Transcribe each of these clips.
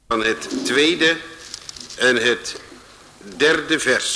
Van het tweede en het derde vers.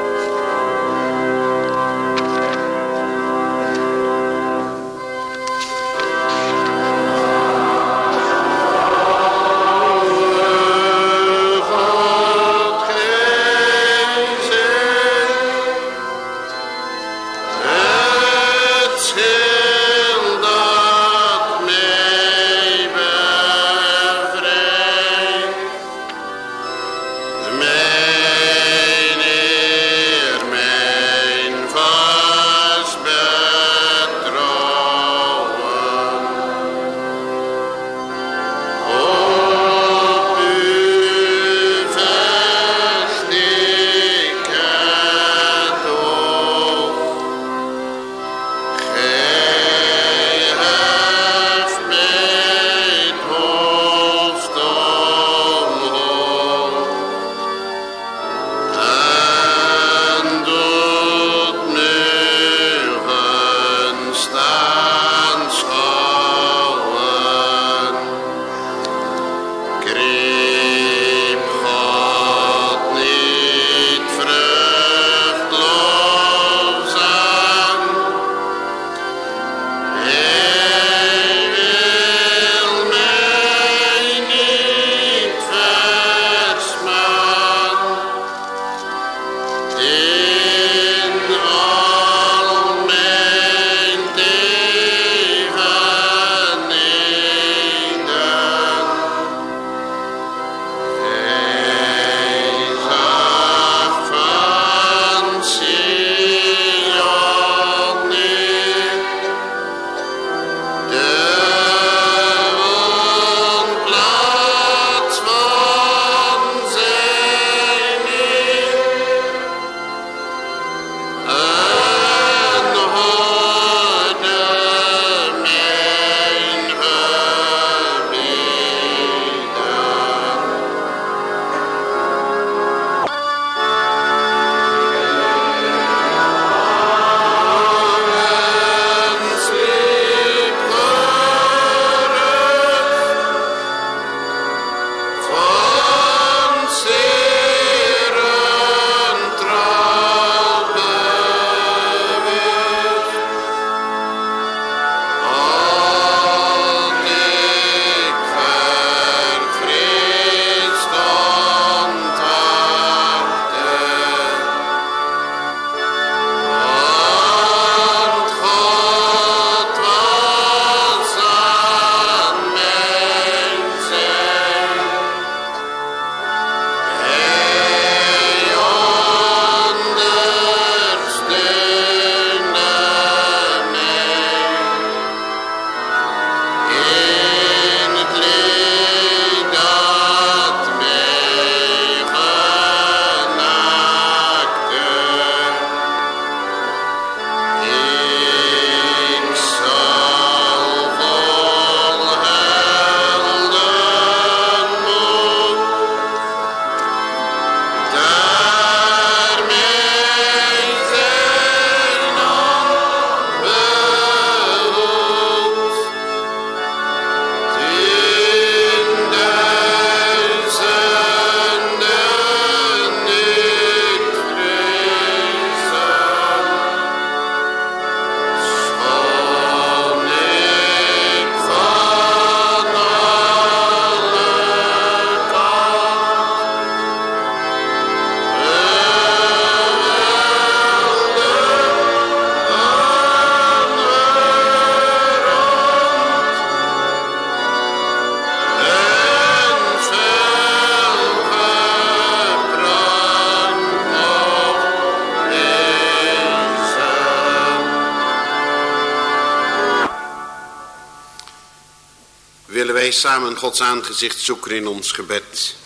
Willen wij samen Gods aangezicht zoeken in ons gebed.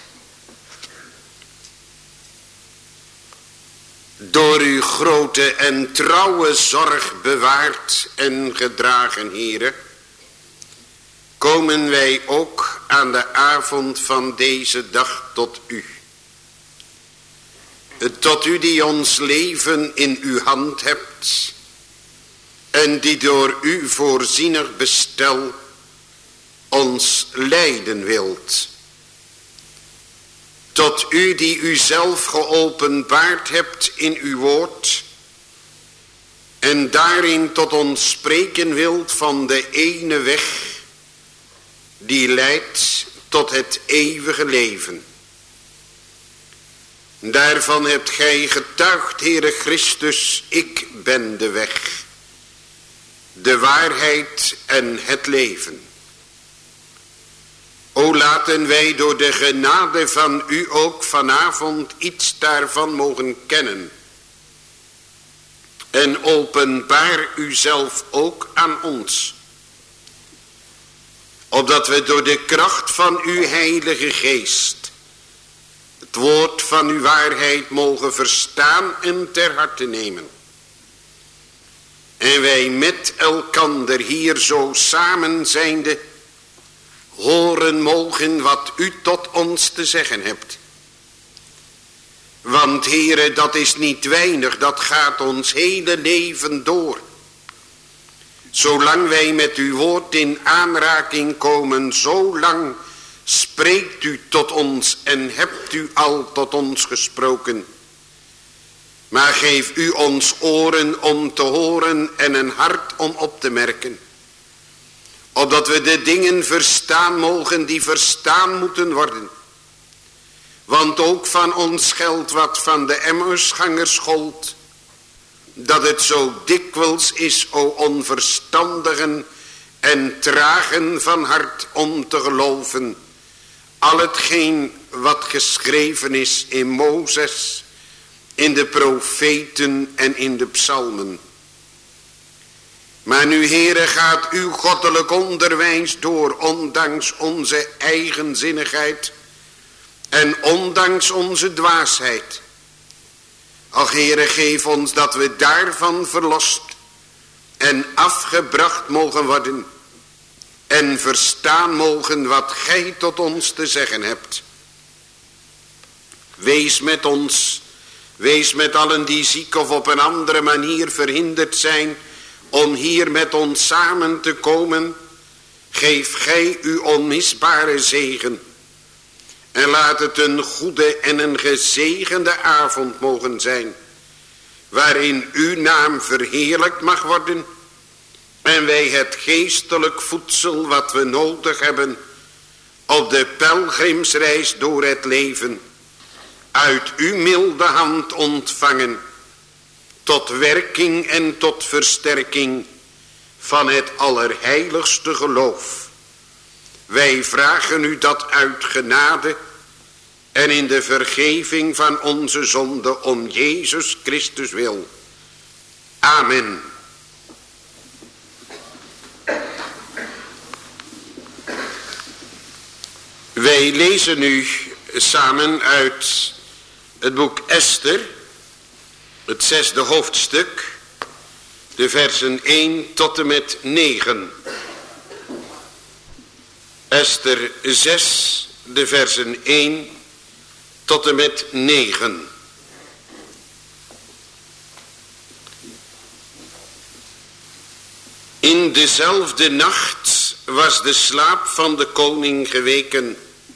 Door uw grote en trouwe zorg bewaard en gedragen, Heere, komen wij ook aan de avond van deze dag tot u. Tot u die ons leven in uw hand hebt en die door uw voorzienig bestel ons leiden wilt. tot u die u zelf geopenbaard hebt in uw woord en daarin tot ons spreken wilt van de ene weg die leidt tot het eeuwige leven. Daarvan hebt gij getuigd, Heere Christus, ik ben de weg, de waarheid en het leven. O laten wij door de genade van u ook vanavond iets daarvan mogen kennen. En openbaar uzelf ook aan ons. Opdat we door de kracht van uw heilige geest het woord van uw waarheid mogen verstaan en ter harte nemen. En wij met elkander hier zo samen zijnde horen mogen wat u tot ons te zeggen hebt. Want Heere, dat is niet weinig, dat gaat ons hele leven door. Zolang wij met uw woord in aanraking komen, zolang spreekt u tot ons en hebt u al tot ons gesproken. Maar geef u ons oren om te horen en een hart om op te merken. Opdat we de dingen verstaan mogen die verstaan moeten worden. Want ook van ons geldt wat van de Emmausgangers gold. Dat het zo dikwijls is, o onverstandigen en tragen van hart om te geloven. Al hetgeen wat geschreven is in Mozes, in de profeten en in de psalmen. Maar nu, Heere, gaat uw goddelijk onderwijs door, ondanks onze eigenzinnigheid en ondanks onze dwaasheid. Ach, Heere, geef ons dat we daarvan verlost en afgebracht mogen worden en verstaan mogen wat gij tot ons te zeggen hebt. Wees met ons, wees met allen die ziek of op een andere manier verhinderd zijn om hier met ons samen te komen. Geef gij uw onmisbare zegen. En laat het een goede en een gezegende avond mogen zijn, waarin uw naam verheerlijkt mag worden en wij het geestelijk voedsel wat we nodig hebben op de pelgrimsreis door het leven uit uw milde hand ontvangen, tot werking en tot versterking van het allerheiligste geloof. Wij vragen u dat uit genade en in de vergeving van onze zonde om Jezus Christus wil. Amen. Wij lezen nu samen uit het boek Esther, het 6e hoofdstuk, de versen 1 tot en met 9. Esther 6, de versen 1 tot en met 9. In dezelfde nacht was de slaap van de koning geweken.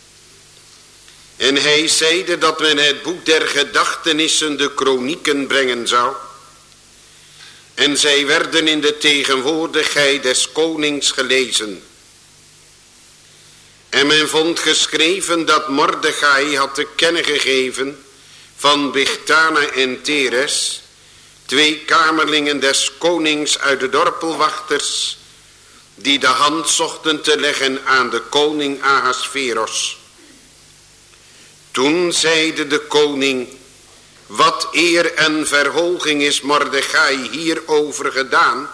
En hij zeide dat men het boek der gedachtenissen, de kronieken, brengen zou. En zij werden in de tegenwoordigheid des konings gelezen. En men vond geschreven dat Mordechai had te kennen gegeven van Bigthana en Teres, 2 kamerlingen des konings uit de dorpelwachters, die de hand zochten te leggen aan de koning Ahasveros. Toen zeide de koning: wat eer en verhoging is Mordechai hierover gedaan?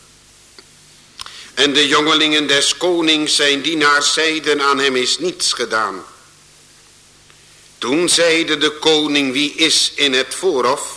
En de jongelingen des konings zijn dienaars zeiden: aan hem is niets gedaan. Toen zeide de koning: wie is in het voorhof?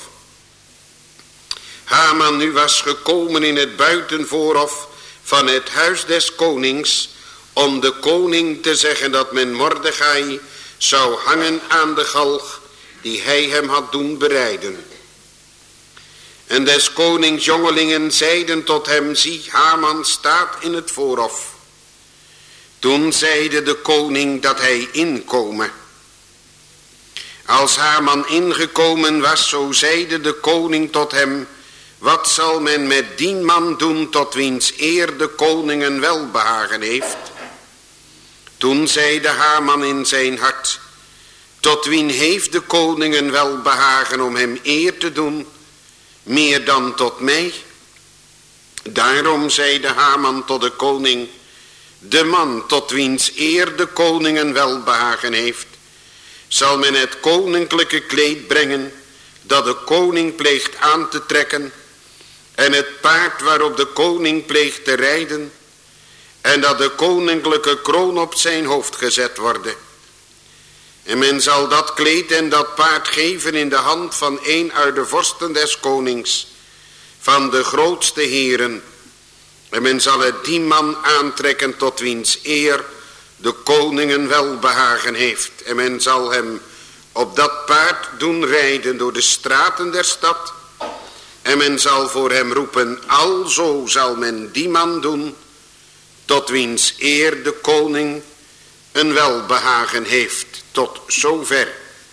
Haman nu was gekomen in het buitenvoorhof van het huis des konings, om de koning te zeggen dat men Mordechai zou hangen aan de galg die hij hem had doen bereiden. En des konings jongelingen zeiden tot hem: zie, Haman staat in het voorhof. Toen zeide de koning dat hij inkome. Als Haman ingekomen was, zo zeide de koning tot hem: wat zal men met die man doen tot wiens eer de koning een welbehagen heeft? Toen zeide Haman in zijn hart: tot wien heeft de koning een welbehagen om hem eer te doen, meer dan tot mij? Daarom zeide Haman tot de koning: de man tot wiens eer de koning een welbehagen heeft, zal men het koninklijke kleed brengen dat de koning pleegt aan te trekken, en het paard waarop de koning pleegt te rijden, en dat de koninklijke kroon op zijn hoofd gezet worden. En men zal dat kleed en dat paard geven in de hand van een uit de vorsten des konings, van de grootste heren. En men zal het die man aantrekken tot wiens eer de koning een welbehagen heeft. En men zal hem op dat paard doen rijden door de straten der stad. En men zal voor hem roepen: alzo zal men die man doen tot wiens eer de koning een welbehagen heeft. Tot zover.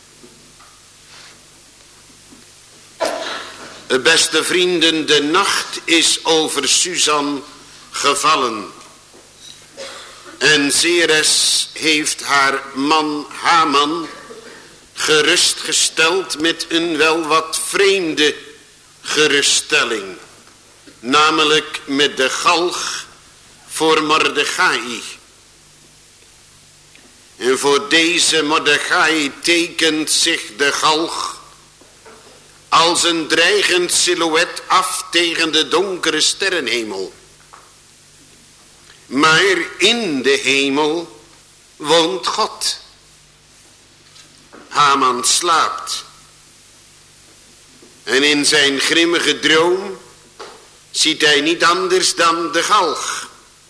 Beste vrienden, de nacht is over Susan gevallen. En Zeres heeft haar man Haman gerustgesteld met een wel wat vreemde geruststelling. Namelijk met de galg voor Mordechai. En voor deze Mordechai tekent zich de galg als een dreigend silhouet af tegen de donkere sterrenhemel. Maar in de hemel woont God. Haman slaapt. En in zijn grimmige droom ziet hij niet anders dan de galg.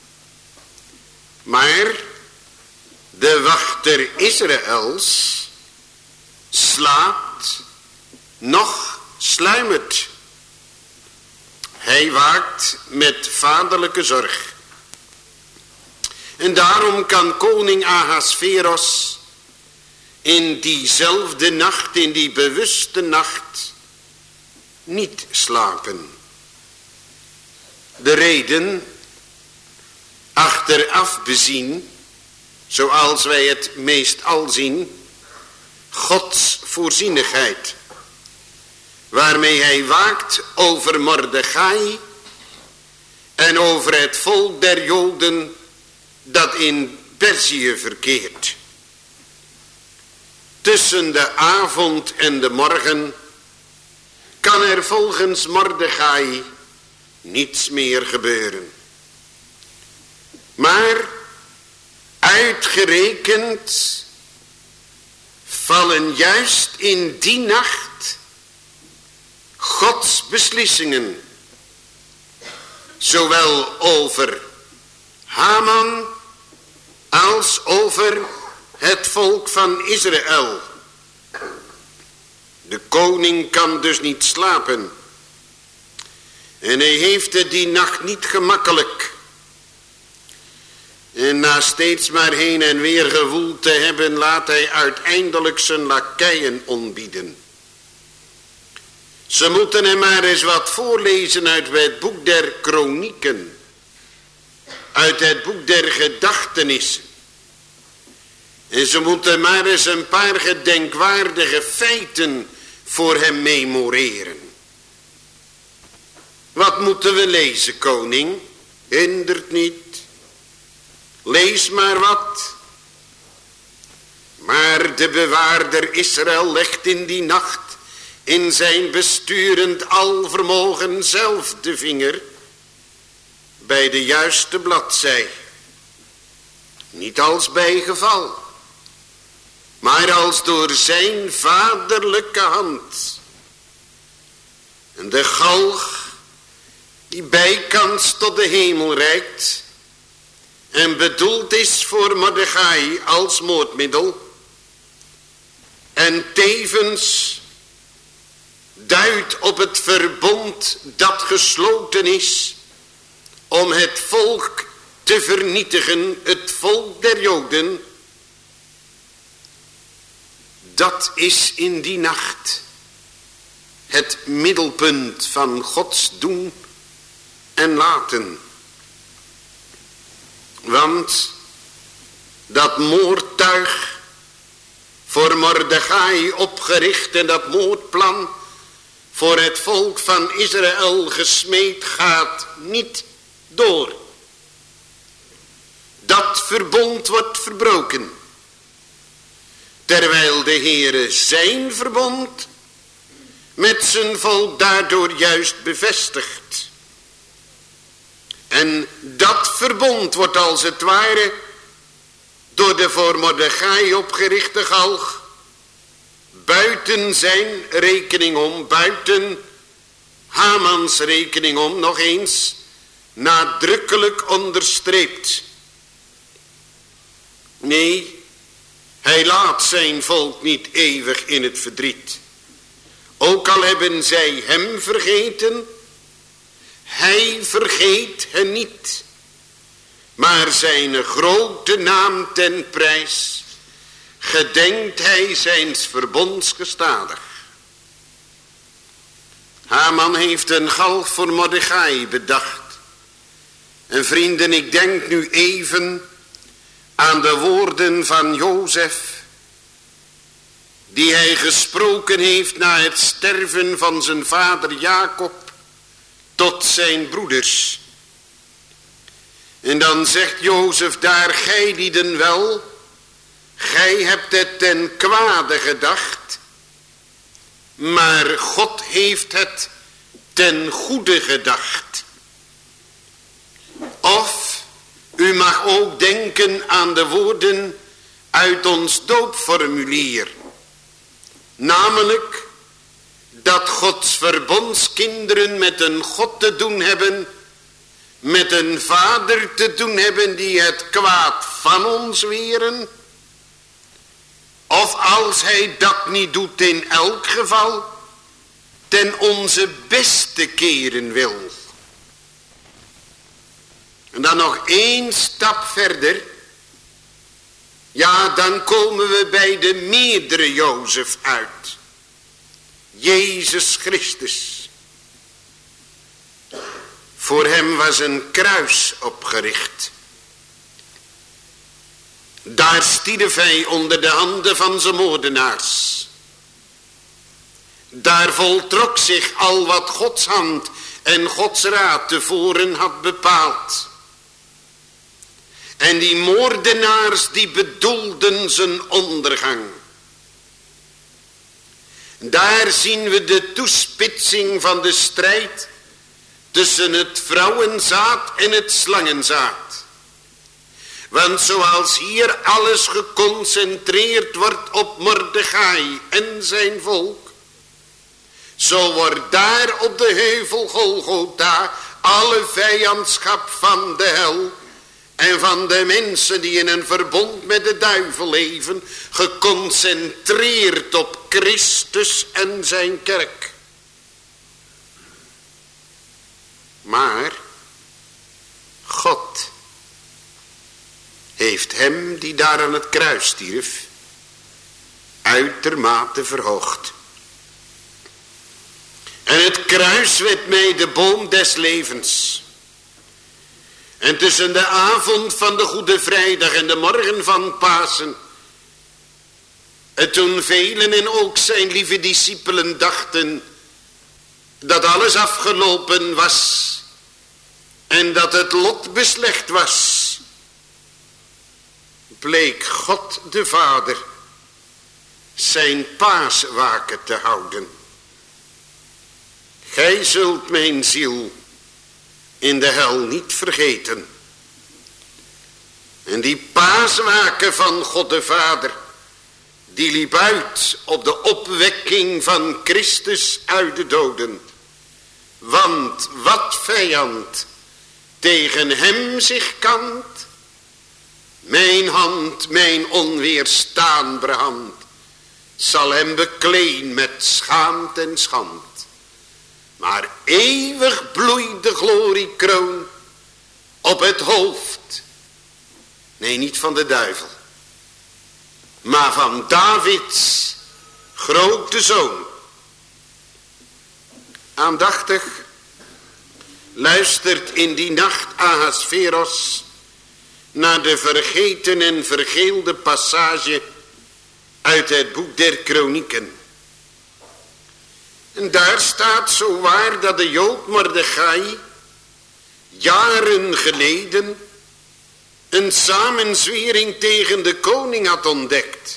Maar de wachter Israëls slaapt, nog sluimert. Hij waakt met vaderlijke zorg. En daarom kan koning Ahasveros in diezelfde nacht, in die bewuste nacht, niet slapen. De reden, achteraf bezien, zoals wij het meestal zien, Gods voorzienigheid, waarmee hij waakt over Mordechai en over het volk der Joden dat in Perzië verkeert. Tussen de avond en de morgen kan er volgens Mordechai niets meer gebeuren. Maar uitgerekend vallen juist in die nacht Gods beslissingen, zowel over Haman als over het volk van Israël. De koning kan dus niet slapen. En hij heeft het die nacht niet gemakkelijk. En na steeds maar heen en weer gewoeld te hebben, laat hij uiteindelijk zijn lakeien ontbieden. Ze moeten hem maar eens wat voorlezen uit het boek der kronieken. Uit het boek der gedachtenissen. En ze moeten maar eens een paar gedenkwaardige feiten voor hem memoreren. Wat moeten we lezen, koning? Hindert niet. Lees maar wat. Maar de bewaarder Israël legt in die nacht in zijn besturend alvermogen zelf de vinger bij de juiste bladzij. Niet als bijgeval, maar als door zijn vaderlijke hand. En de galg die bijkans tot de hemel reikt en bedoeld is voor Mordechai als moordmiddel en tevens duidt op het verbond dat gesloten is om het volk te vernietigen, het volk der Joden. Dat is in die nacht het middelpunt van Gods doen en laten. Want dat moordtuig voor Mordechai opgericht en dat moordplan voor het volk van Israël gesmeed gaat niet door. Dat verbond wordt verbroken. Terwijl de Heere zijn verbond met zijn volk daardoor juist bevestigt. En dat verbond wordt als het ware door de voor Mordechai opgerichte galg buiten zijn rekening om, buiten Hamans rekening om, nog eens nadrukkelijk onderstreept. Nee, hij laat zijn volk niet eeuwig in het verdriet. Ook al hebben zij hem vergeten, hij vergeet hen niet. Maar zijn grote naam ten prijs gedenkt hij zijns verbonds gestadig. Haman heeft een galg voor Mordechai bedacht. En vrienden, ik denk nu even aan de woorden van Jozef, die hij gesproken heeft na het sterven van zijn vader Jacob tot zijn broeders. En dan zegt Jozef daar: gij lieden wel, gij hebt het ten kwade gedacht, maar God heeft het ten goede gedacht. Of u mag ook denken aan de woorden uit ons doopformulier. Namelijk dat Gods verbondskinderen met een God te doen hebben, met een vader te doen hebben die het kwaad van ons weren. Of als hij dat niet doet, in elk geval ten onze beste keren wil. En dan nog één stap verder. Ja, dan komen we bij de meerdere Jozef uit. Jezus Christus. Voor hem was een kruis opgericht. Daar stierf hij onder de handen van zijn moordenaars. Daar voltrok zich al wat Gods hand en Gods raad tevoren had bepaald. En die moordenaars die bedoelden zijn ondergang. Daar zien we de toespitsing van de strijd tussen het vrouwenzaad en het slangenzaad. Want zoals hier alles geconcentreerd wordt op Mordechai en zijn volk, zo wordt daar op de heuvel Golgotha alle vijandschap van de hel en van de mensen die in een verbond met de duivel leven, geconcentreerd op Christus en zijn kerk. Maar God heeft hem die daar aan het kruis stierf uitermate verhoogd. En het kruis werd mij de boom des levens. En tussen de avond van de Goede Vrijdag en de morgen van Pasen, toen velen en ook zijn lieve discipelen dachten dat alles afgelopen was en dat het lot beslecht was, bleek God de Vader zijn paaswaken te houden. Gij zult mijn ziel in de hel niet vergeten. En die paaswaken van God de Vader, die liep uit op de opwekking van Christus uit de doden. Want wat vijand tegen hem zich kant, mijn hand, mijn onweerstaanbare hand, zal hem bekleen met schaamte en schand. Maar eeuwig bloeit de gloriekroon op het hoofd. Nee, niet van de duivel, maar van Davids grote zoon. Aandachtig luistert in die nacht Ahasveros naar de vergeten en vergeelde passage uit het boek der Kronieken. En daar staat zo waar dat de Jood Mordechai jaren geleden een samenzwering tegen de koning had ontdekt.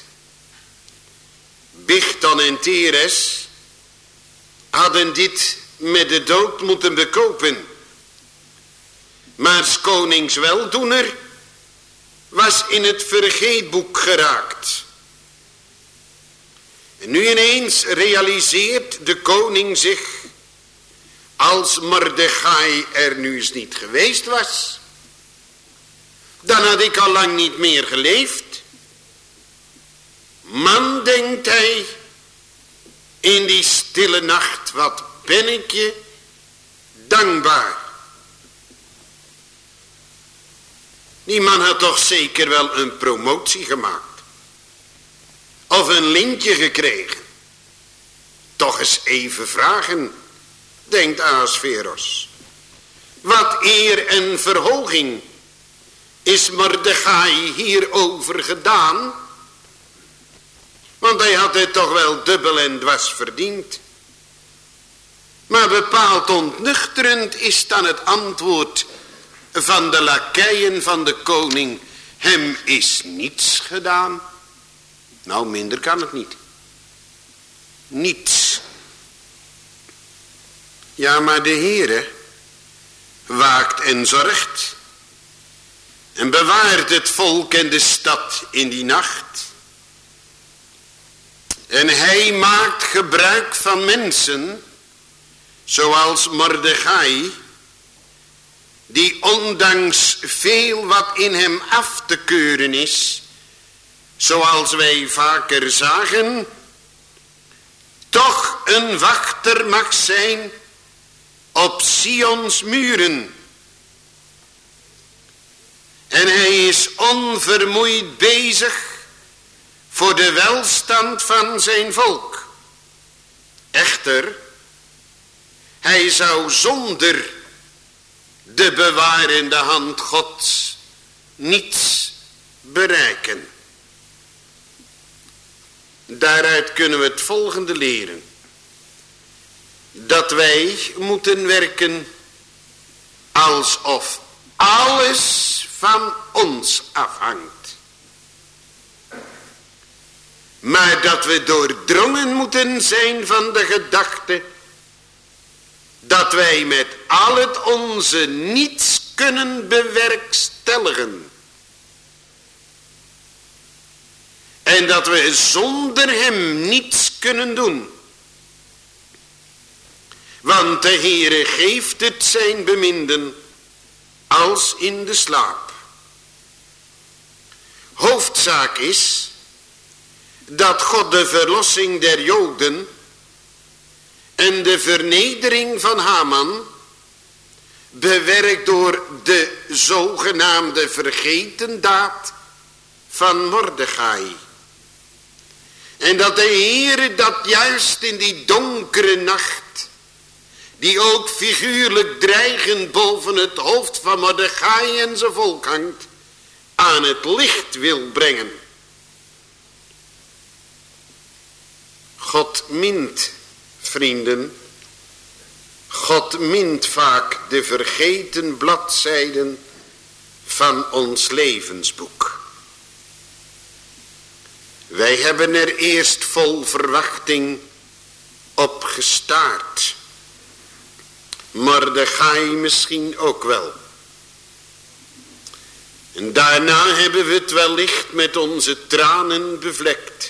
Bigthan en Teres hadden dit met de dood moeten bekopen. Maar 's konings weldoener was in het vergeetboek geraakt. En nu ineens realiseert de koning zich, als Mordechai er nu eens niet geweest was, dan had ik al lang niet meer geleefd. Man, denkt hij, in die stille nacht, wat ben ik je dankbaar. Die man had toch zeker wel een promotie gemaakt. Of een lintje gekregen. Toch eens even vragen, denkt Ahasveros. Wat eer en verhoging is Mordechai hierover gedaan? Want hij had het toch wel dubbel en dwars verdiend. Maar bepaald ontnuchterend is dan het antwoord van de lakeien van de koning. Hem is niets gedaan. Nou, minder kan het niet. Niets. Ja, maar de Heere waakt en zorgt en bewaart het volk en de stad in die nacht. En hij maakt gebruik van mensen, zoals Mordechai, die ondanks veel wat in hem af te keuren is, zoals wij vaker zagen, toch een wachter mag zijn op Sions muren. En hij is onvermoeid bezig voor de welstand van zijn volk. Echter, hij zou zonder de bewarende hand Gods niets bereiken. Daaruit kunnen we het volgende leren. Dat wij moeten werken alsof alles van ons afhangt. Maar dat we doordrongen moeten zijn van de gedachte dat wij met al het onze niets kunnen bewerkstelligen. En dat we zonder hem niets kunnen doen. Want de Heere geeft het zijn beminden als in de slaap. Hoofdzaak is dat God de verlossing der Joden en de vernedering van Haman bewerkt door de zogenaamde vergetendaad van Mordechai. En dat de Heere dat juist in die donkere nacht, die ook figuurlijk dreigend boven het hoofd van Mordechai en zijn volk hangt, aan het licht wil brengen. God mint, vrienden, God mint vaak de vergeten bladzijden van ons levensboek. Wij hebben er eerst vol verwachting op gestaard. Mordechai misschien ook wel. En daarna hebben we het wellicht met onze tranen bevlekt.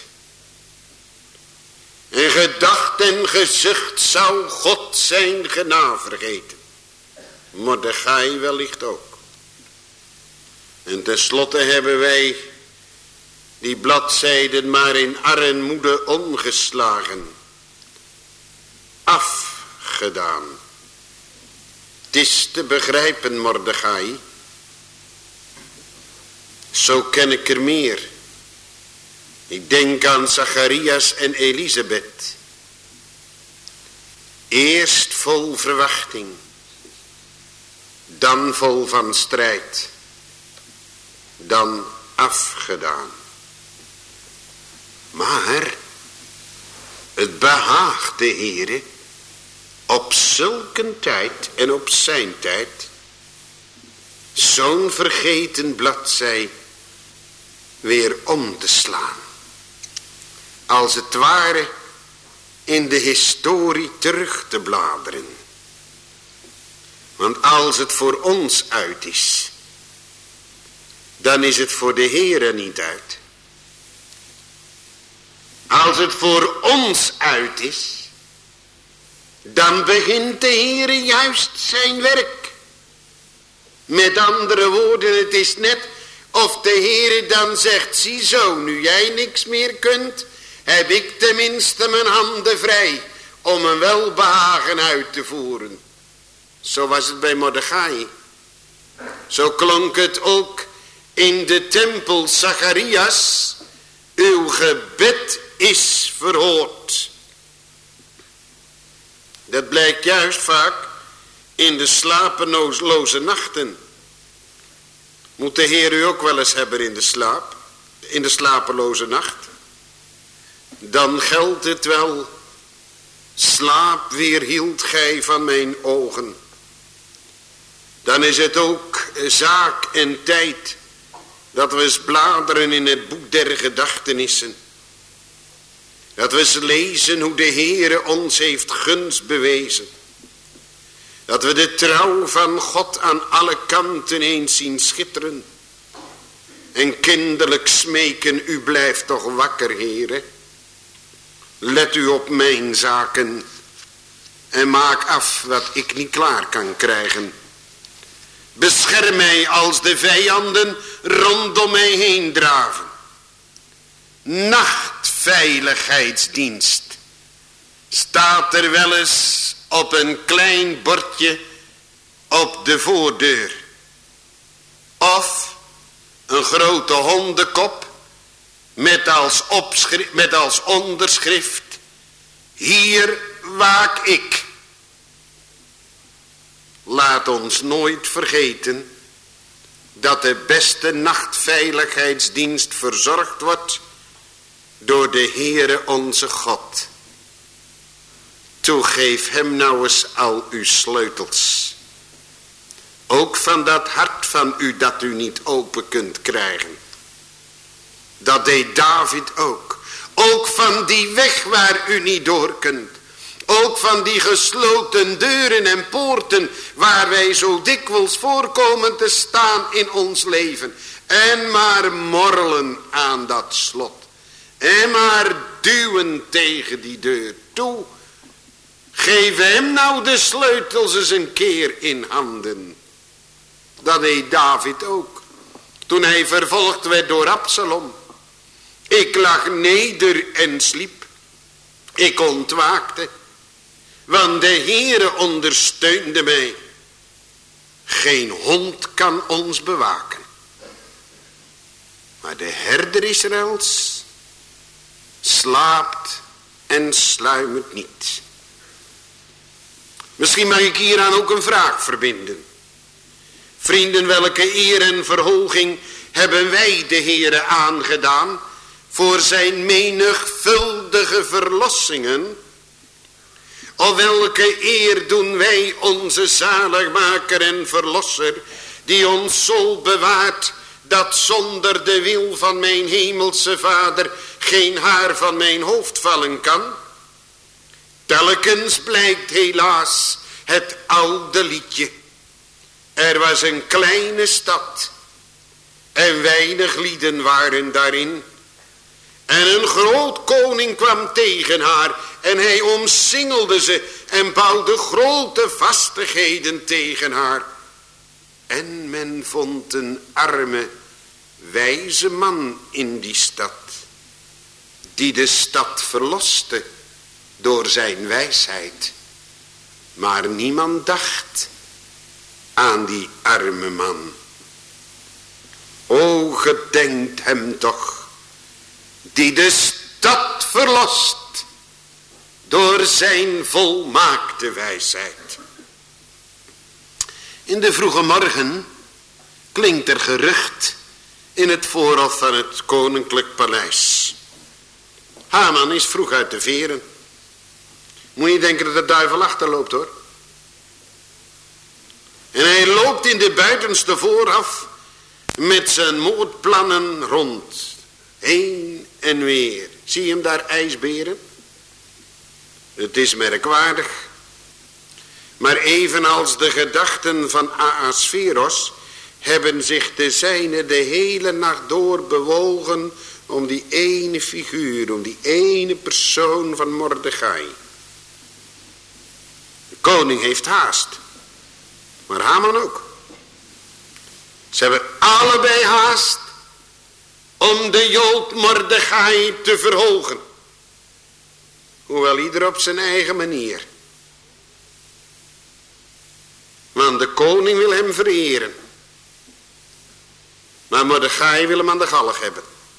En gedacht en gezucht zou God zijn genade vergeten. Mordechai wellicht ook. En tenslotte hebben wij die bladzijden maar in armoede omgeslagen. Afgedaan. Het is te begrijpen, Mordechai. Zo ken ik er meer. Ik denk aan Zacharias en Elisabeth. Eerst vol verwachting, dan vol van strijd, dan afgedaan. Maar het behaagt de Heere op zulke tijd en op zijn tijd zo'n vergeten bladzij weer om te slaan. Als het ware in de historie terug te bladeren. Want als het voor ons uit is, dan is het voor de Heere niet uit. Als het voor ons uit is, dan begint de Heere juist zijn werk. Met andere woorden, het is net of de Heere dan zegt, ziezo, nu jij niks meer kunt, heb ik tenminste mijn handen vrij om een welbehagen uit te voeren. Zo was het bij Mordechai. Zo klonk het ook in de tempel. Zacharias, uw gebed is verhoord. Dat blijkt juist vaak in de slapeloze nachten. Moet de Heer u ook wel eens hebben in de slapeloze nacht. Dan geldt het wel, slaap weerhield gij van mijn ogen. Dan is het ook zaak en tijd dat we eens bladeren in het boek der gedachtenissen. Dat we eens lezen hoe de Heere ons heeft gunst bewezen. Dat we de trouw van God aan alle kanten eens zien schitteren. En kinderlijk smeken, u blijft toch wakker, Heere. Let u op mijn zaken en maak af wat ik niet klaar kan krijgen. Bescherm mij als de vijanden rondom mij heen draven. Nachtveiligheidsdienst staat er wel eens op een klein bordje op de voordeur. Of een grote hondenkop met als onderschrift, hier waak ik. Laat ons nooit vergeten dat de beste nachtveiligheidsdienst verzorgd wordt door de Heere onze God. Toegeef hem nou eens al uw sleutels. Ook van dat hart van u dat u niet open kunt krijgen. Dat deed David ook. Ook van die weg waar u niet door kunt. Ook van die gesloten deuren en poorten waar wij zo dikwijls voorkomen te staan in ons leven. En maar morrelen aan dat slot. En maar duwen tegen die deur toe. Geef hem nou de sleutels eens een keer in handen. Dat deed David ook. Toen hij vervolgd werd door Absalom. Ik lag neder en sliep. Ik ontwaakte. Want de Heere ondersteunde mij. Geen hond kan ons bewaken. Maar de herder Israëls slaapt en sluimert niet. Misschien mag ik hieraan ook een vraag verbinden. Vrienden, welke eer en verhoging hebben wij de Heere aangedaan voor zijn menigvuldige verlossingen? Of welke eer doen wij onze zaligmaker en verlosser, die ons zo bewaart, dat zonder de wil van mijn hemelse Vader geen haar van mijn hoofd vallen kan? Telkens blijkt helaas het oude liedje. Er was een kleine stad en weinig lieden waren daarin. En een groot koning kwam tegen haar en hij omsingelde ze en bouwde grote vastigheden tegen haar. En men vond een arme, wijze man in die stad, die de stad verloste door zijn wijsheid. Maar niemand dacht aan die arme man. O, gedenkt hem toch, die de stad verlost door zijn volmaakte wijsheid. In de vroege morgen klinkt er gerucht in het voorhof van het koninklijk paleis. Haman is vroeg uit de veren. Moet je denken dat de duivel achterloopt, hoor. En hij loopt in de buitenste voorhof met zijn moordplannen rond. Heen en weer. Zie je hem daar ijsberen? Het is merkwaardig. Maar evenals de gedachten van Ahasveros hebben zich de zijne de hele nacht door bewogen om die ene figuur, om die ene persoon van Mordechai. De koning heeft haast, maar Haman ook. Ze hebben allebei haast om de Jood Mordechai te verhogen. Hoewel ieder op zijn eigen manier. Want de koning wil hem vereren. Maar Mordechai wil hem aan de galg hebben.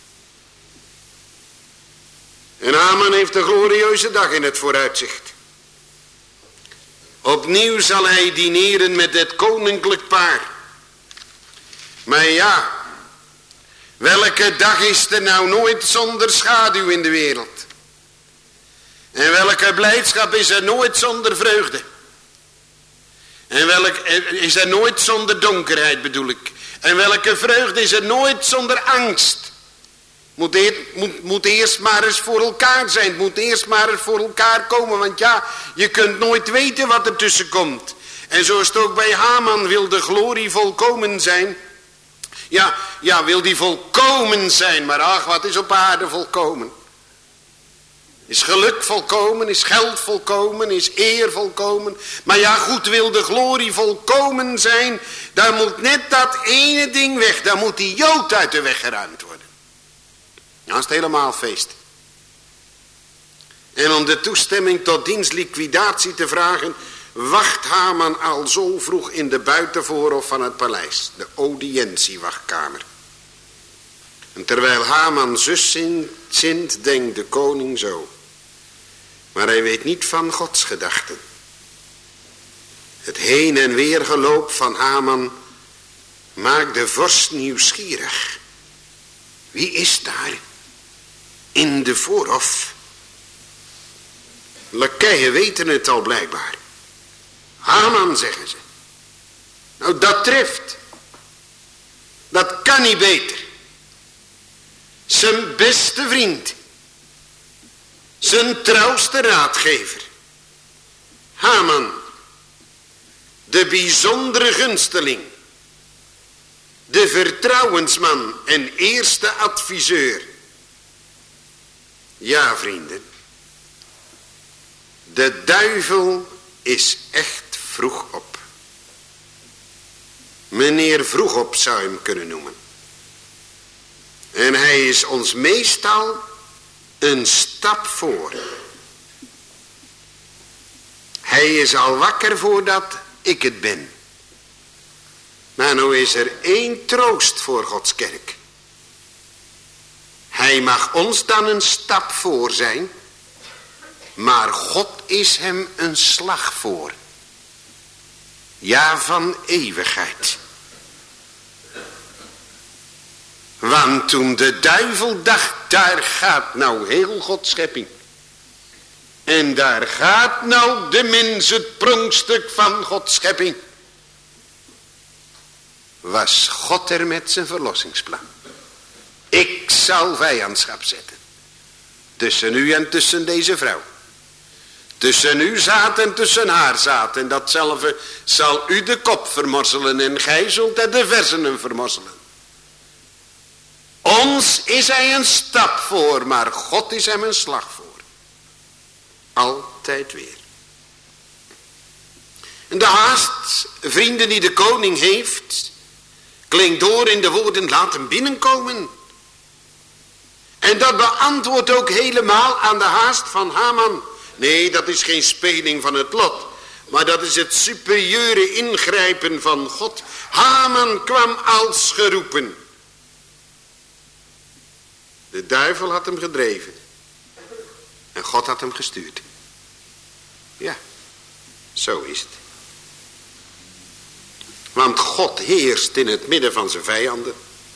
En Haman heeft een glorieuze dag in het vooruitzicht. Opnieuw zal hij dineren met het koninklijk paar. Maar ja, welke dag is er nou nooit zonder schaduw in de wereld? En welke blijdschap is er nooit zonder vreugde? En welk is er nooit zonder donkerheid, bedoel ik? En welke vreugde is er nooit zonder angst? Moet eerst maar eens voor elkaar zijn. Het moet eerst maar eens voor elkaar komen. Want ja, je kunt nooit weten wat er tussen komt. En zo is het ook bij Haman. Wil de glorie volkomen zijn? Ja, wil die volkomen zijn. Maar ach, wat is op aarde volkomen? Is geluk volkomen? Is geld volkomen? Is eer volkomen? Maar ja, goed, wil de glorie volkomen zijn, dan moet net dat ene ding weg. Dan moet die Jood uit de weg geruimd worden. Dan is het helemaal feest. En om de toestemming tot dienstliquidatie te vragen, wacht Haman al zo vroeg in de buitenvoorhof van het paleis. De audiëntiewachtkamer. En terwijl Haman zus zint, denkt de koning zo. Maar hij weet niet van Gods gedachten. Het heen en weer geloop van Haman maakt de vorst nieuwsgierig. Wie is daar in de voorhof? Lakeien weten het al blijkbaar. Haman, zeggen ze. Nou, dat treft. Dat kan niet beter. Zijn beste vriend. Zijn trouwste raadgever. Haman. De bijzondere gunsteling. De vertrouwensman en eerste adviseur. Ja, vrienden. De duivel is echt vroeg op. Meneer Vroegop zou hem kunnen noemen. En hij is ons meestal een stap voor. Hij is al wakker voordat ik het ben. Maar nou is er één troost voor Gods kerk. Hij mag ons dan een stap voor zijn. Maar God is hem een slag voor. Ja, van eeuwigheid. Want toen de duivel dacht, daar gaat nou heel Gods schepping. En daar gaat nou de mens, het pronkstuk van Gods schepping. Was God er met zijn verlossingsplan. Ik zal vijandschap zetten. Tussen u en tussen deze vrouw. Tussen uw zaad en tussen haar zaad. En datzelfde zal u de kop vermorzelen en gij zult er de versenen vermorzelen. Ons is hij een stap voor, maar God is hem een slag voor. Altijd weer. En de haast, vrienden, die de koning heeft, klinkt door in de woorden, laat hem binnenkomen. En dat beantwoordt ook helemaal aan de haast van Haman. Nee, dat is geen speling van het lot. Maar dat is het superieure ingrijpen van God. Haman kwam als geroepen. De duivel had hem gedreven. En God had hem gestuurd. Ja, zo is het. Want God heerst in het midden van zijn vijanden.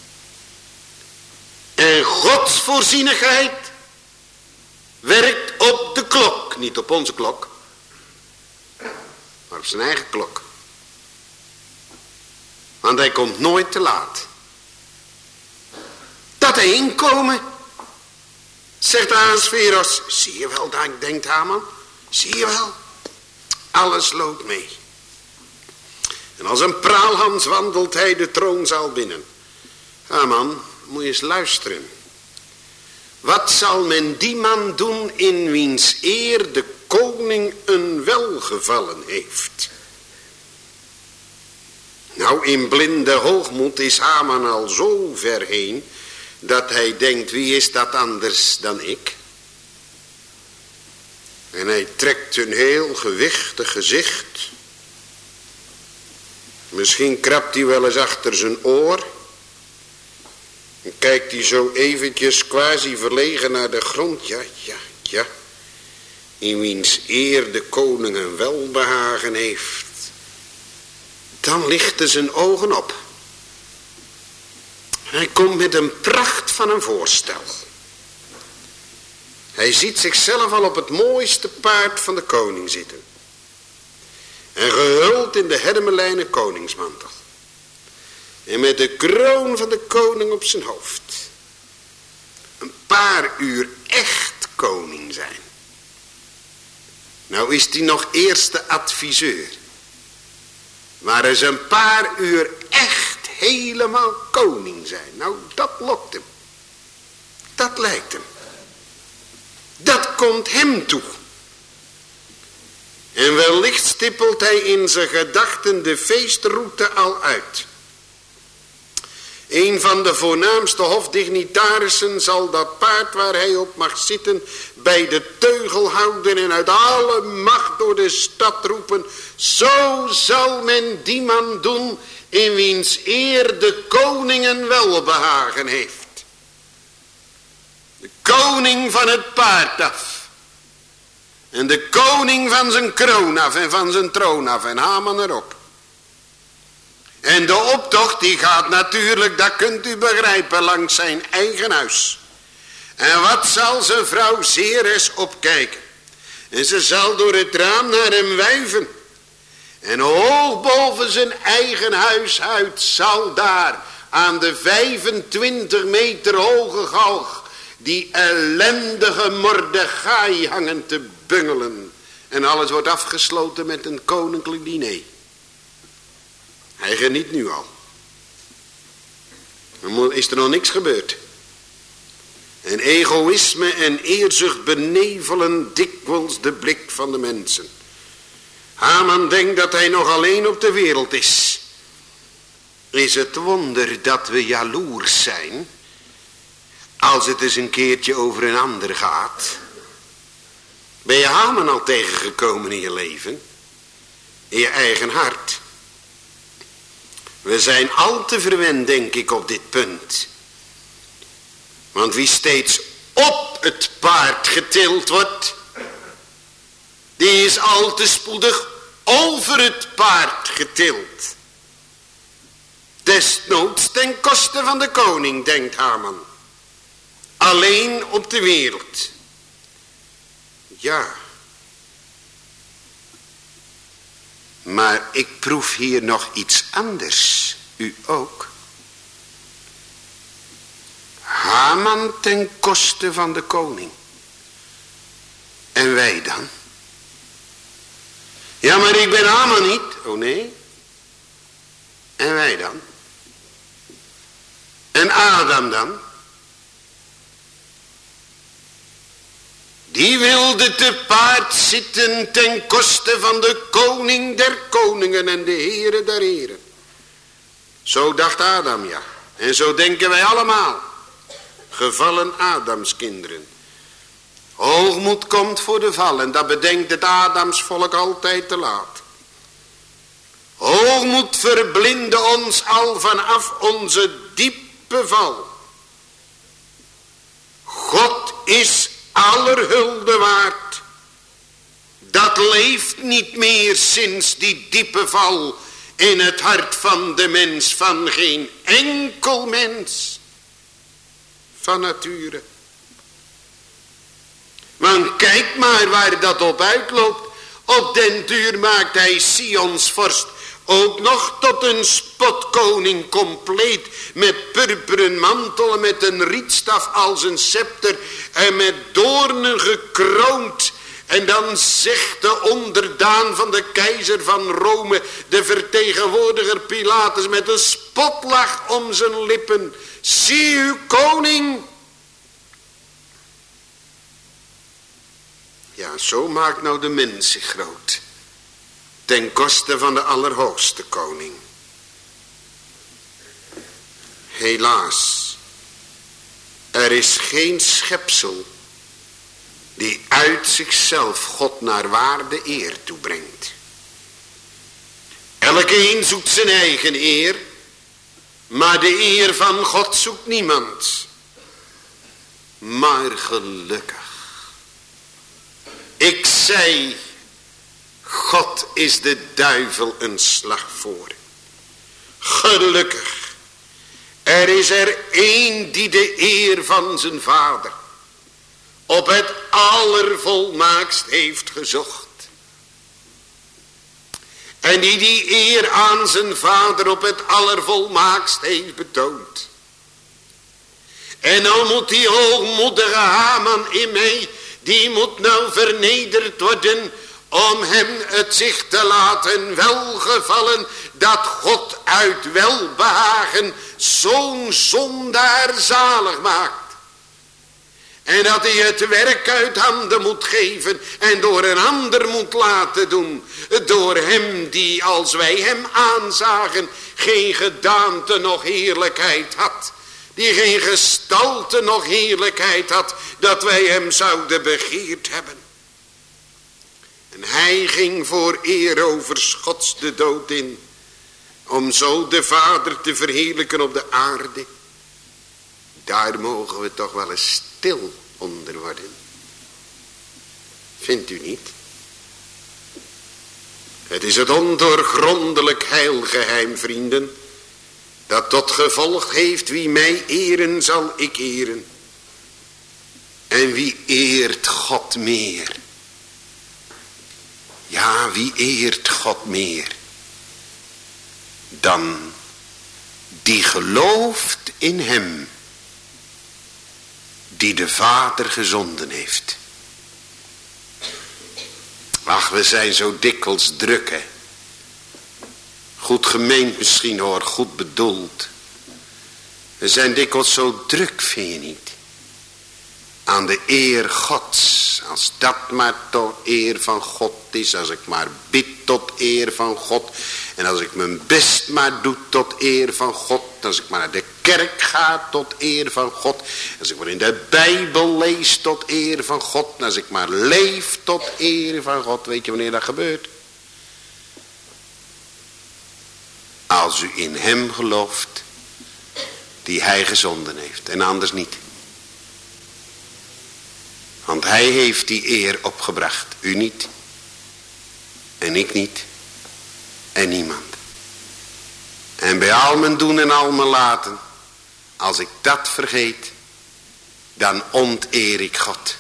En Gods voorzienigheid werkt op de klok. Niet op onze klok, maar op zijn eigen klok. Want hij komt nooit te laat. Dat hij inkomen, zegt Ahasveros. Zie je wel, denkt Haman. Zie je wel. Alles loopt mee. En als een praalhans wandelt hij de troonzaal binnen. Haman, moet je eens luisteren. Wat zal men die man doen in wiens eer de koning een welgevallen heeft? Nou, in blinde hoogmoed is Haman al zo ver heen dat hij denkt, wie is dat anders dan ik? En hij trekt een heel gewichtig gezicht. Misschien krabt hij wel eens achter zijn oor. En kijkt hij zo eventjes quasi verlegen naar de grond. Ja. In wiens eer de koning een welbehagen heeft. Dan lichten zijn ogen op. Hij komt met een pracht van een voorstel. Hij ziet zichzelf al op het mooiste paard van de koning zitten. En gehuld in de hermelijnen koningsmantel. En met de kroon van de koning op zijn hoofd. Een paar uur echt koning zijn. Nou is hij nog eerste adviseur. Maar eens een paar uur echt helemaal koning zijn. Nou, dat lokt hem. Dat lijkt hem. Dat komt hem toe. En wellicht stippelt hij in zijn gedachten de feestroute al uit. Een van de voornaamste hofdignitarissen zal dat paard waar hij op mag zitten bij de teugel houden en uit alle macht door de stad roepen. Zo zal men die man doen in wiens eer de koning een welbehagen heeft. De koning van het paard af. En de koning van zijn kroon af en van zijn troon af en Haman erop. En de optocht die gaat natuurlijk, dat kunt u begrijpen, langs zijn eigen huis. En wat zal zijn vrouw Zeres opkijken. En ze zal door het raam naar hem wuiven. En hoog boven zijn eigen huis uit zal daar aan de 25 meter hoge galg die ellendige Mordechai hangen te bungelen. En alles wordt afgesloten met een koninklijk diner. Hij geniet nu al. Dan is er nog niks gebeurd. En egoïsme en eerzucht benevelen dikwijls de blik van de mensen. Haman denkt dat hij nog alleen op de wereld is. Is het wonder dat we jaloers zijn als het eens een keertje over een ander gaat? Ben je Haman al tegengekomen in je leven? In je eigen hart? We zijn al te verwend, denk ik, op dit punt. Want wie steeds op het paard getild wordt, die is al te spoedig over het paard getild. Desnoods ten koste van de koning, denkt Haman. Alleen op de wereld. Ja. Maar ik proef hier nog iets anders. U ook. Haman ten koste van de koning. En wij dan? Ja, maar ik ben Haman niet. Oh nee. En wij dan? En Adam dan? Die wilde te paard zitten ten koste van de koning der koningen en de heren der heren. Zo dacht Adam, ja. En zo denken wij allemaal. Gevallen Adamskinderen. Hoogmoed komt voor de val en dat bedenkt het Adamsvolk altijd te laat. Hoogmoed verblindde ons al vanaf onze diepe val. is aller hulde waard. Dat leeft niet meer sinds die diepe val in het hart van de mens, van geen enkel mens van nature. Want kijk maar waar dat op uitloopt. Op den duur maakt hij Sions vorst ook nog tot een spotkoning compleet, met purperen mantel en met een rietstaf als een scepter en met doornen gekroond. En dan zegt de onderdaan van de keizer van Rome, de vertegenwoordiger Pilatus, met een spotlach om zijn lippen: zie uw koning. Ja, zo maakt nou de mens zich groot, ten koste van de allerhoogste koning. Helaas, er is geen schepsel die uit zichzelf God naar waarde eer toebrengt. Elkeen zoekt zijn eigen eer, maar de eer van God zoekt niemand. Maar gelukkig, ik zei, God is de duivel een slag voor. Gelukkig, er is er één die de eer van zijn vader op het allervolmaakst heeft gezocht. En die eer aan zijn vader op het allervolmaakst heeft betoond. En dan moet die hoogmoedige Haman in mij, die moet nou vernederd worden om hem het zich te laten welgevallen dat God uit welbehagen zo'n zondaar zalig maakt. En dat hij het werk uit handen moet geven en door een ander moet laten doen. Door hem die, als wij hem aanzagen, geen gedaante nog heerlijkheid had. Die geen gestalte nog heerlijkheid had, dat wij hem zouden begeerd hebben. En hij ging voor eer overschots de dood in, om zo de Vader te verheerlijken op de aarde. Daar mogen we toch wel eens stil onder worden. Vindt u niet? Het is het ondoorgrondelijk heilgeheim, vrienden, dat tot gevolg heeft: wie mij eren, zal ik eren. En wie eert God meer? Ja, wie eert God meer dan die gelooft in hem die de Vader gezonden heeft. Ach, we zijn zo dikwijls druk, hè. Goed gemeend misschien hoor, goed bedoeld. We zijn dikwijls zo druk, vind je niet? Aan de eer Gods. Als dat maar tot eer van God is. Als ik maar bid tot eer van God. En als ik mijn best maar doe tot eer van God. Als ik maar naar de kerk ga tot eer van God. Als ik maar in de Bijbel lees tot eer van God. Als ik maar leef tot eer van God. Weet je wanneer dat gebeurt? Als u in hem gelooft die hij gezonden heeft. En anders niet. Want hij heeft die eer opgebracht. U niet. En ik niet. En niemand. En bij al mijn doen en al mijn laten. Als ik dat vergeet. Dan onteer ik God.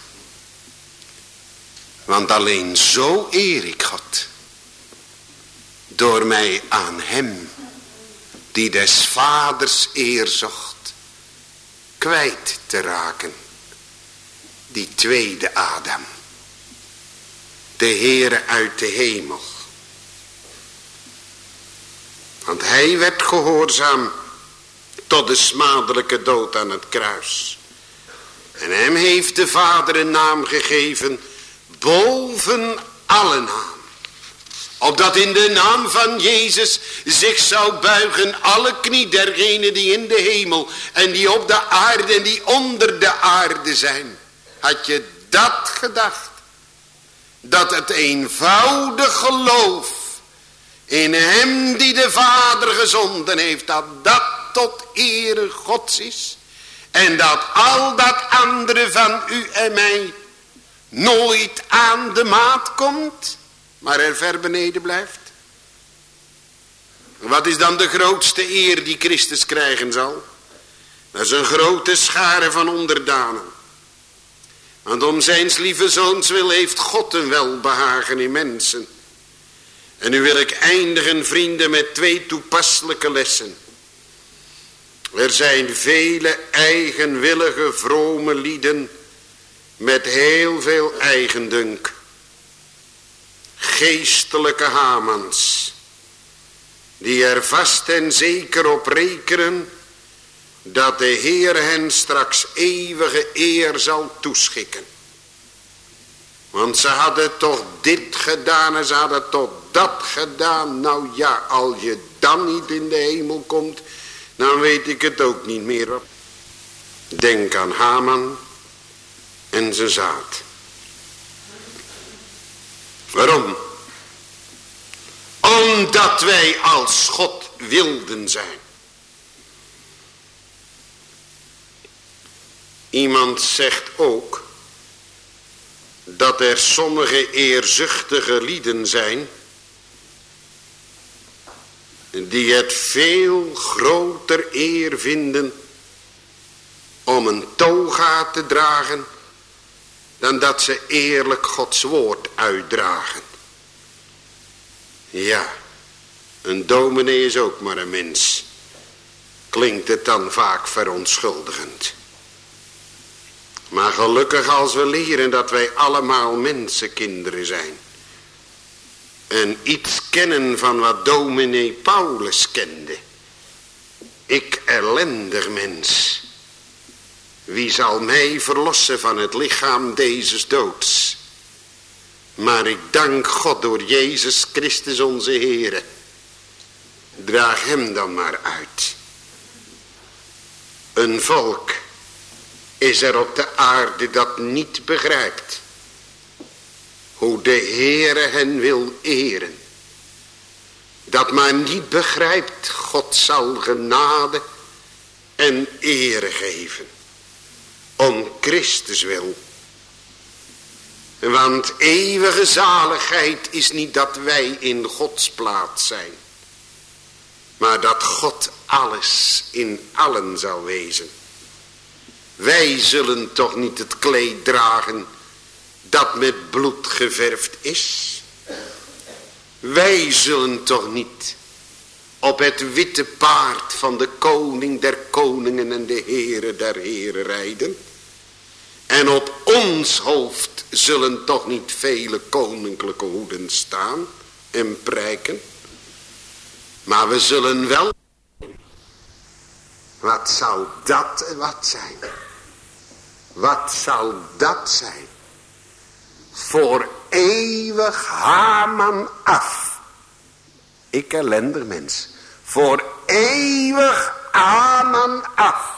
Want alleen zo eer ik God. Door mij aan hem. Die des vaders eer zocht. Kwijt te raken. Die tweede Adam. De Heere uit de hemel. Want hij werd gehoorzaam tot de smadelijke dood aan het kruis. En hem heeft de Vader een naam gegeven boven alle naam. Opdat in de naam van Jezus zich zou buigen alle knie dergenen die in de hemel en die op de aarde en die onder de aarde zijn. Had je dat gedacht? Dat het eenvoudig geloof in hem die de Vader gezonden heeft, dat dat tot ere Gods is. En dat al dat andere van u en mij nooit aan de maat komt, maar er ver beneden blijft. Wat is dan de grootste eer die Christus krijgen zal? Dat is een grote schare van onderdanen. Want om zijns lieve zoons wil heeft God een welbehagen in mensen. En nu wil ik eindigen, vrienden, met 2 toepasselijke lessen. Er zijn vele eigenwillige vrome lieden met heel veel eigendunk. Geestelijke Hamans, die er vast en zeker op rekenen dat de Heer hen straks eeuwige eer zal toeschikken. Want ze hadden toch dit gedaan en ze hadden toch dat gedaan. Nou ja, als je dan niet in de hemel komt, dan weet ik het ook niet meer. Denk aan Haman en zijn zaad. Waarom? Omdat wij als God wilden zijn. Iemand zegt ook dat er sommige eerzuchtige lieden zijn die het veel groter eer vinden om een toga te dragen dan dat ze eerlijk Gods woord uitdragen. Ja, een dominee is ook maar een mens. Klinkt het dan vaak verontschuldigend. Maar gelukkig als we leren dat wij allemaal mensenkinderen zijn. En iets kennen van wat dominee Paulus kende. Ik ellendig mens. Wie zal mij verlossen van het lichaam dezes doods? Maar ik dank God door Jezus Christus onze Heere. Draag hem dan maar uit. Een volk is er op de aarde dat niet begrijpt hoe de Heere hen wil eren. Dat maar niet begrijpt, God zal genade en ere geven. Om Christus wil. Want eeuwige zaligheid is niet dat wij in Gods plaats zijn. Maar dat God alles in allen zal wezen. Wij zullen toch niet het kleed dragen dat met bloed geverfd is. Wij zullen toch niet op het witte paard van de koning der koningen en de Heere der heren rijden. En op ons hoofd zullen toch niet vele koninklijke hoeden staan en prijken. Maar we zullen wel. Wat zal dat wat zijn? Wat zal dat zijn? Voor eeuwig Haman af. Ik ellendig mens. Voor eeuwig Haman af.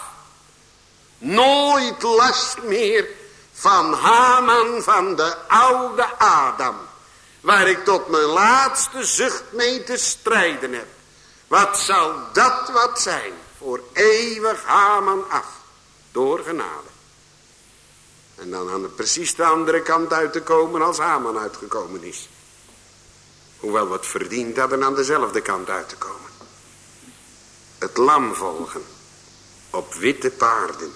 Nooit last meer van Haman van de oude Adam. Waar ik tot mijn laatste zucht mee te strijden heb. Wat zal dat wat zijn? Voor eeuwig Haman af. Door genade. En dan aan de precies de andere kant uit te komen als Haman uitgekomen is. Hoewel we het verdiend hadden aan dezelfde kant uit te komen. Het lam volgen. Op witte paarden.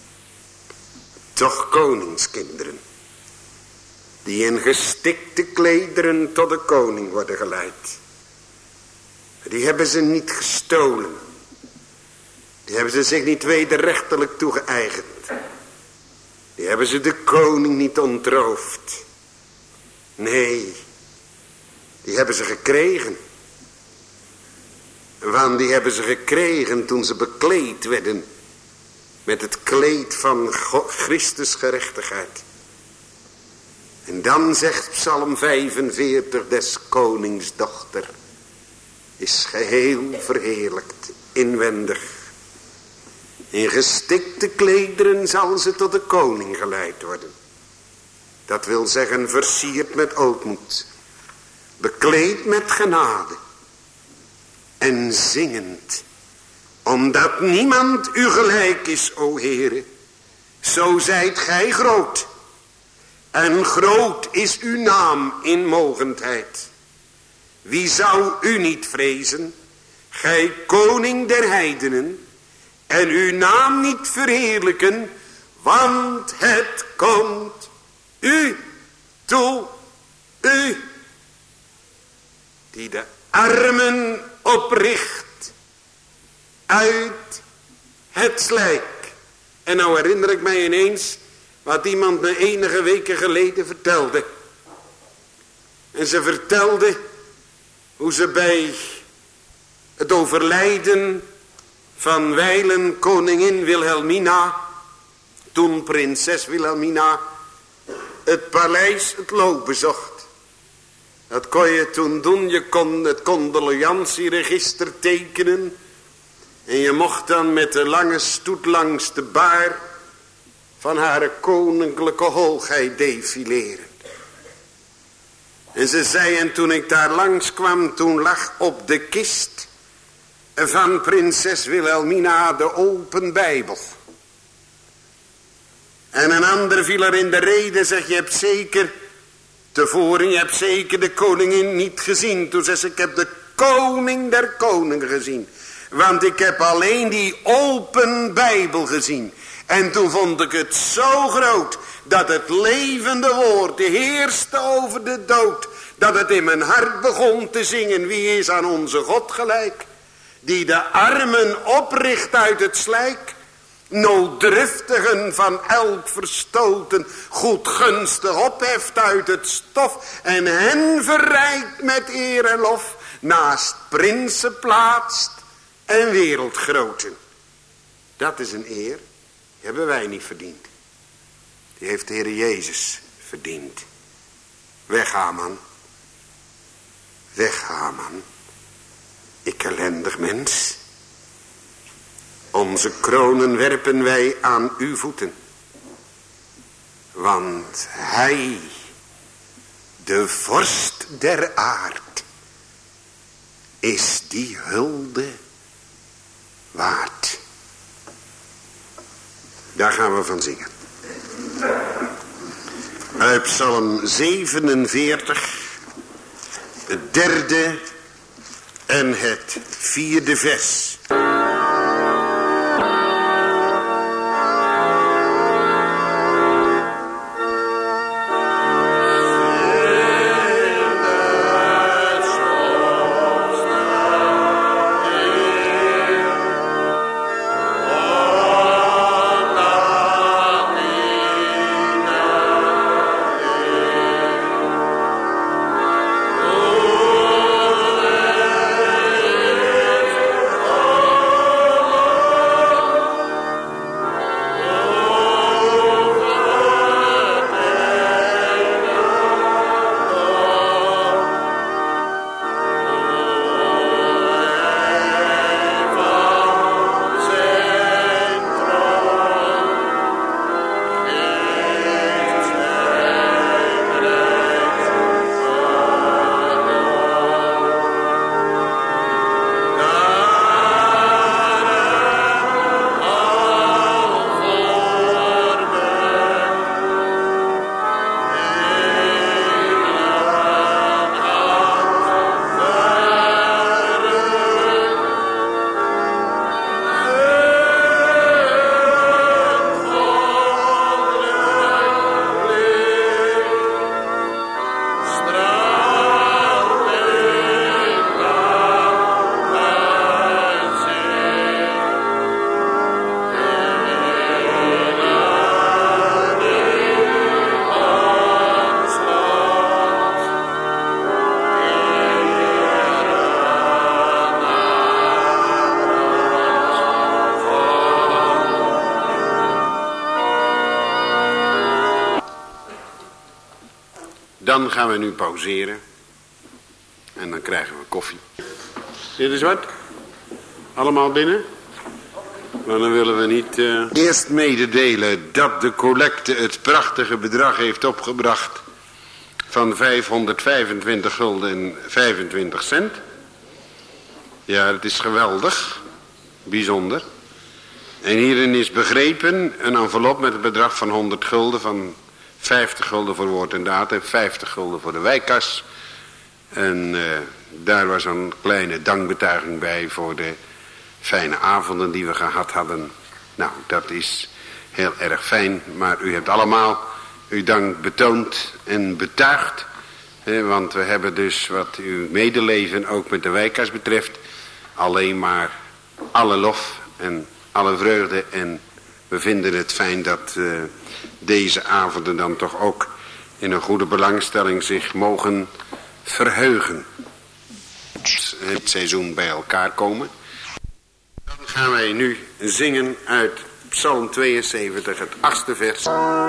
Toch koningskinderen. Die in gestikte klederen tot de koning worden geleid. Die hebben ze niet gestolen. Die hebben ze zich niet wederrechtelijk toegeëigend. Die hebben ze de koning niet ontroofd. Nee, die hebben ze gekregen. Want die hebben ze gekregen toen ze bekleed werden met het kleed van Christus gerechtigheid. En dan zegt Psalm 45, des konings dochter is geheel verheerlijkt, inwendig. In gestikte klederen zal ze tot de koning geleid worden. Dat wil zeggen versierd met ootmoed. Bekleed met genade. En zingend Omdat niemand u gelijk is, o Heere, zo zijt gij groot. En groot is uw naam in mogendheid. Wie zou u niet vrezen, gij koning der heidenen, en uw naam niet verheerlijken, want het komt u toe, u, die de armen opricht uit het slijk. En nou herinner ik mij ineens wat iemand me enige weken geleden vertelde. En ze vertelde hoe ze bij het overlijden van wijlen koningin Wilhelmina, toen prinses Wilhelmina, het paleis het Loo bezocht. Dat kon je toen doen, je kon het condolentieregister tekenen. En je mocht dan met de lange stoet langs de baar van haar koninklijke hoogheid defileren. En ze zei, en toen ik daar langs kwam, toen lag op de kist van prinses Wilhelmina de open Bijbel. En een ander viel er in de rede, zegt, je hebt zeker tevoren, je hebt zeker de koningin niet gezien. Toen zei ze, ik heb de koning der koningen gezien. Want ik heb alleen die open Bijbel gezien. En toen vond ik het zo groot, dat het levende woord heerste over de dood. Dat het in mijn hart begon te zingen, wie is aan onze God gelijk? Die de armen opricht uit het slijk. Nooddruftigen van elk verstoten, goedgunstig opheft uit het stof. En hen verrijkt met eer en lof, naast prinsen plaatst en wereldgroten. Dat is een eer, die hebben wij niet verdiend. Die heeft de Heer Jezus verdiend. Weg Haman. Weg Haman. Ik ellendig mens. Onze kronen werpen wij aan uw voeten. Want hij, de vorst der aard, is die hulde waard. Daar gaan we van zingen. Uit Psalm 47, het 3e en het 4e vers. Dan gaan we nu pauzeren. En dan krijgen we koffie. Dit is wat? Allemaal binnen? Maar dan willen we niet eerst mededelen dat de collecte het prachtige bedrag heeft opgebracht van 525 gulden en 25 cent. Ja, het is geweldig. bijzonder. En hierin is begrepen een envelop met het bedrag van 100 gulden, van 50 gulden voor woord en daad en 50 gulden voor de wijkkas. En daar was een kleine dankbetuiging bij voor de fijne avonden die we gehad hadden. Nou, dat is heel erg fijn, maar u hebt allemaal uw dank betoond en betuigd. Want we hebben dus wat uw medeleven ook met de wijkkas betreft alleen maar alle lof en alle vreugde. En we vinden het fijn dat deze avonden dan toch ook in een goede belangstelling zich mogen verheugen. Het seizoen bij elkaar komen. Dan gaan wij nu zingen uit Psalm 72, het 8e vers.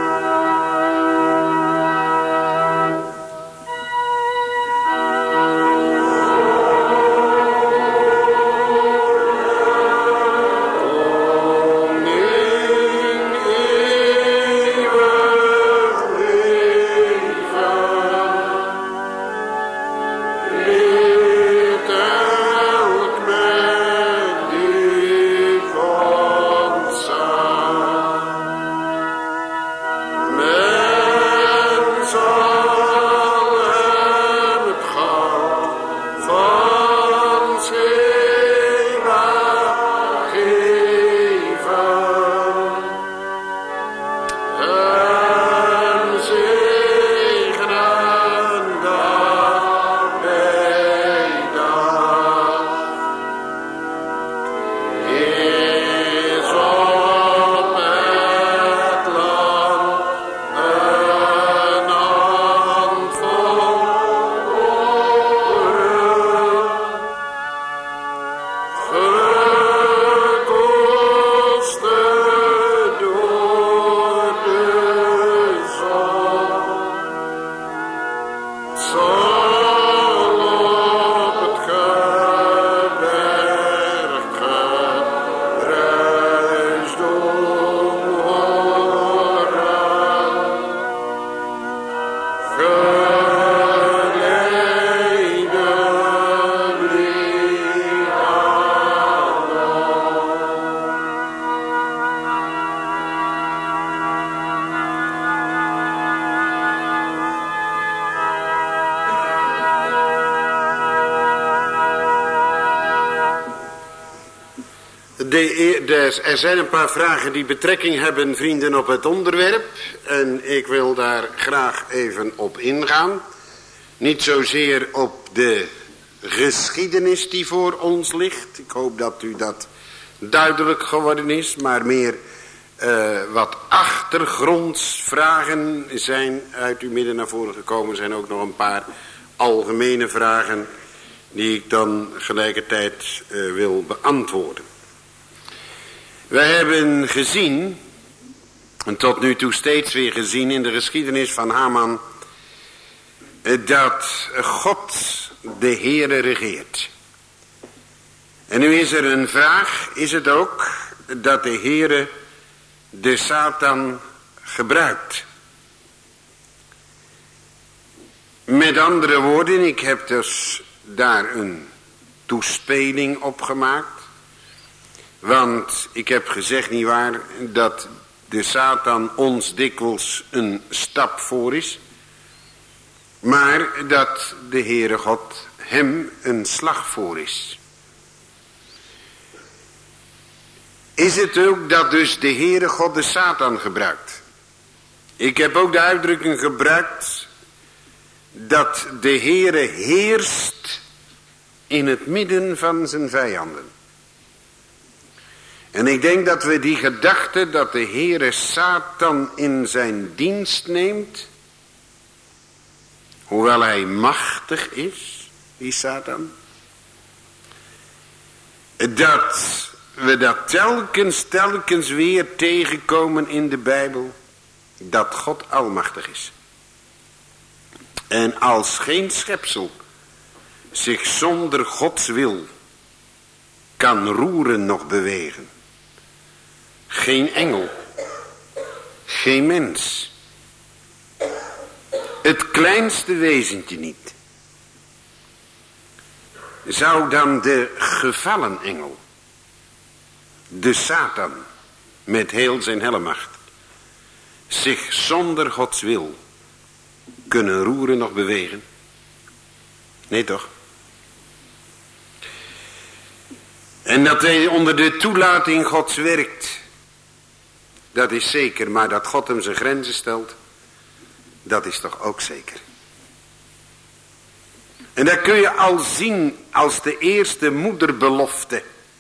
Er zijn een paar vragen die betrekking hebben, vrienden, op het onderwerp. En ik wil daar graag even op ingaan. Niet zozeer op de geschiedenis die voor ons ligt. Ik hoop dat u dat duidelijk geworden is. Maar meer wat achtergrondsvragen zijn uit uw midden naar voren gekomen. Er zijn ook nog een paar algemene vragen die ik dan gelijkertijd wil beantwoorden. Wij hebben gezien, en tot nu toe steeds weer gezien in de geschiedenis van Haman, dat God de Heere regeert. En nu is er een vraag, is het ook dat de Heere de Satan gebruikt? Met andere woorden, ik heb dus daar een toespeling op gemaakt. Want ik heb gezegd, nietwaar, dat de Satan ons dikwijls een stap voor is. Maar dat de Heere God hem een slag voor is. Is het ook dat dus de Heere God de Satan gebruikt? Ik heb ook de uitdrukking gebruikt dat de Heere heerst in het midden van zijn vijanden. En ik denk dat we die gedachte dat de Heere Satan in zijn dienst neemt, hoewel hij machtig is, die Satan, dat we dat telkens weer tegenkomen in de Bijbel, dat God almachtig is. En als geen schepsel zich zonder Gods wil kan roeren nog bewegen, geen engel, geen mens, het kleinste wezentje niet, zou dan de gevallen engel de Satan met heel zijn helle zich zonder Gods wil kunnen roeren of bewegen? Nee toch? En dat hij onder de toelating Gods werkt, dat is zeker. Maar dat God hem zijn grenzen stelt, dat is toch ook zeker. En dat kun je al zien als de eerste moederbelofte